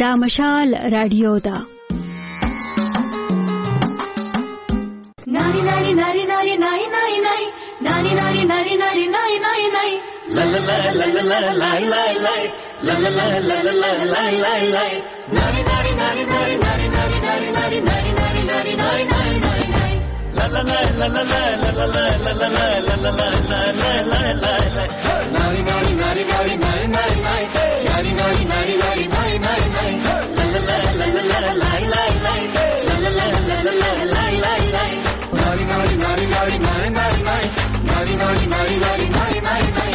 Speaker 15: دا مشال رادیو دا
Speaker 9: ناری ناری ناری ناری ناری ناری ناری ناری ناری ناری ناری ناری ناری لا لا لا لا لا لا لا لا لا لا لا لا لا لا لا لا لا ناری ناری ناری ناری ناری ناری ناری ناری ناری ناری ناری ناری ناری ناری لا لا لا لا لا لا لا لا لا لا لا لا لا لا لا لا لا ناری ناری ناری ناری ناری ناری ناری ناری ناری ناری ناری ناری ناری لا لا لا لا لا لا لا لا لا لا لا لا لا لا لا ناری ناری ناری ناری ناری ناری ناری ناری ناری ناری ناری ناری ناری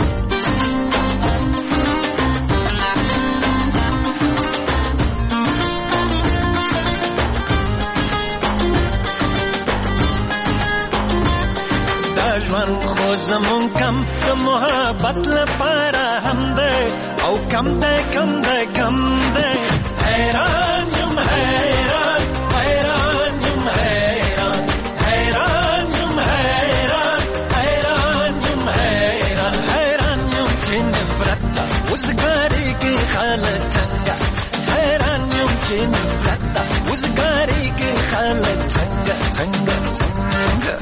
Speaker 9: ژوند خو زمون کم د محبت لپاره هم ده او کم ده کم ده کم ده حیران یم حیران حیران یم حیران حیران یم حیران حیران یم حیران حیران یم چې نفرت ده وزګاري کې خلک څنګه حیران یم چې نفرت ده وزګاري کې خلک څنګه څنګه څنګه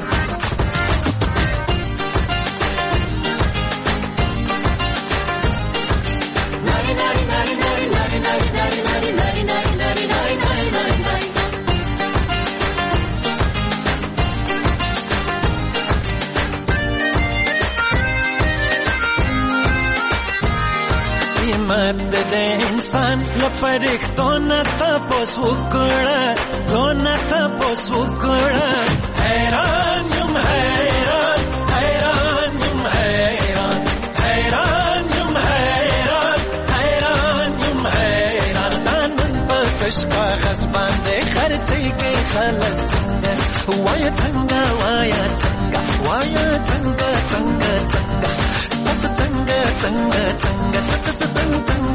Speaker 9: قیمت د انسان لپاره نه تاسو وکړه نه تاسو وکړه حیران یم حیران حیران یم حیران حیران یم حیران حیران یم حیران نن په کاغذ باندې خرڅي کې خلک څنګه وای څنګه وای څنګه وای څنګه څنګه څنګه څنګه څنګه څنګه څنګه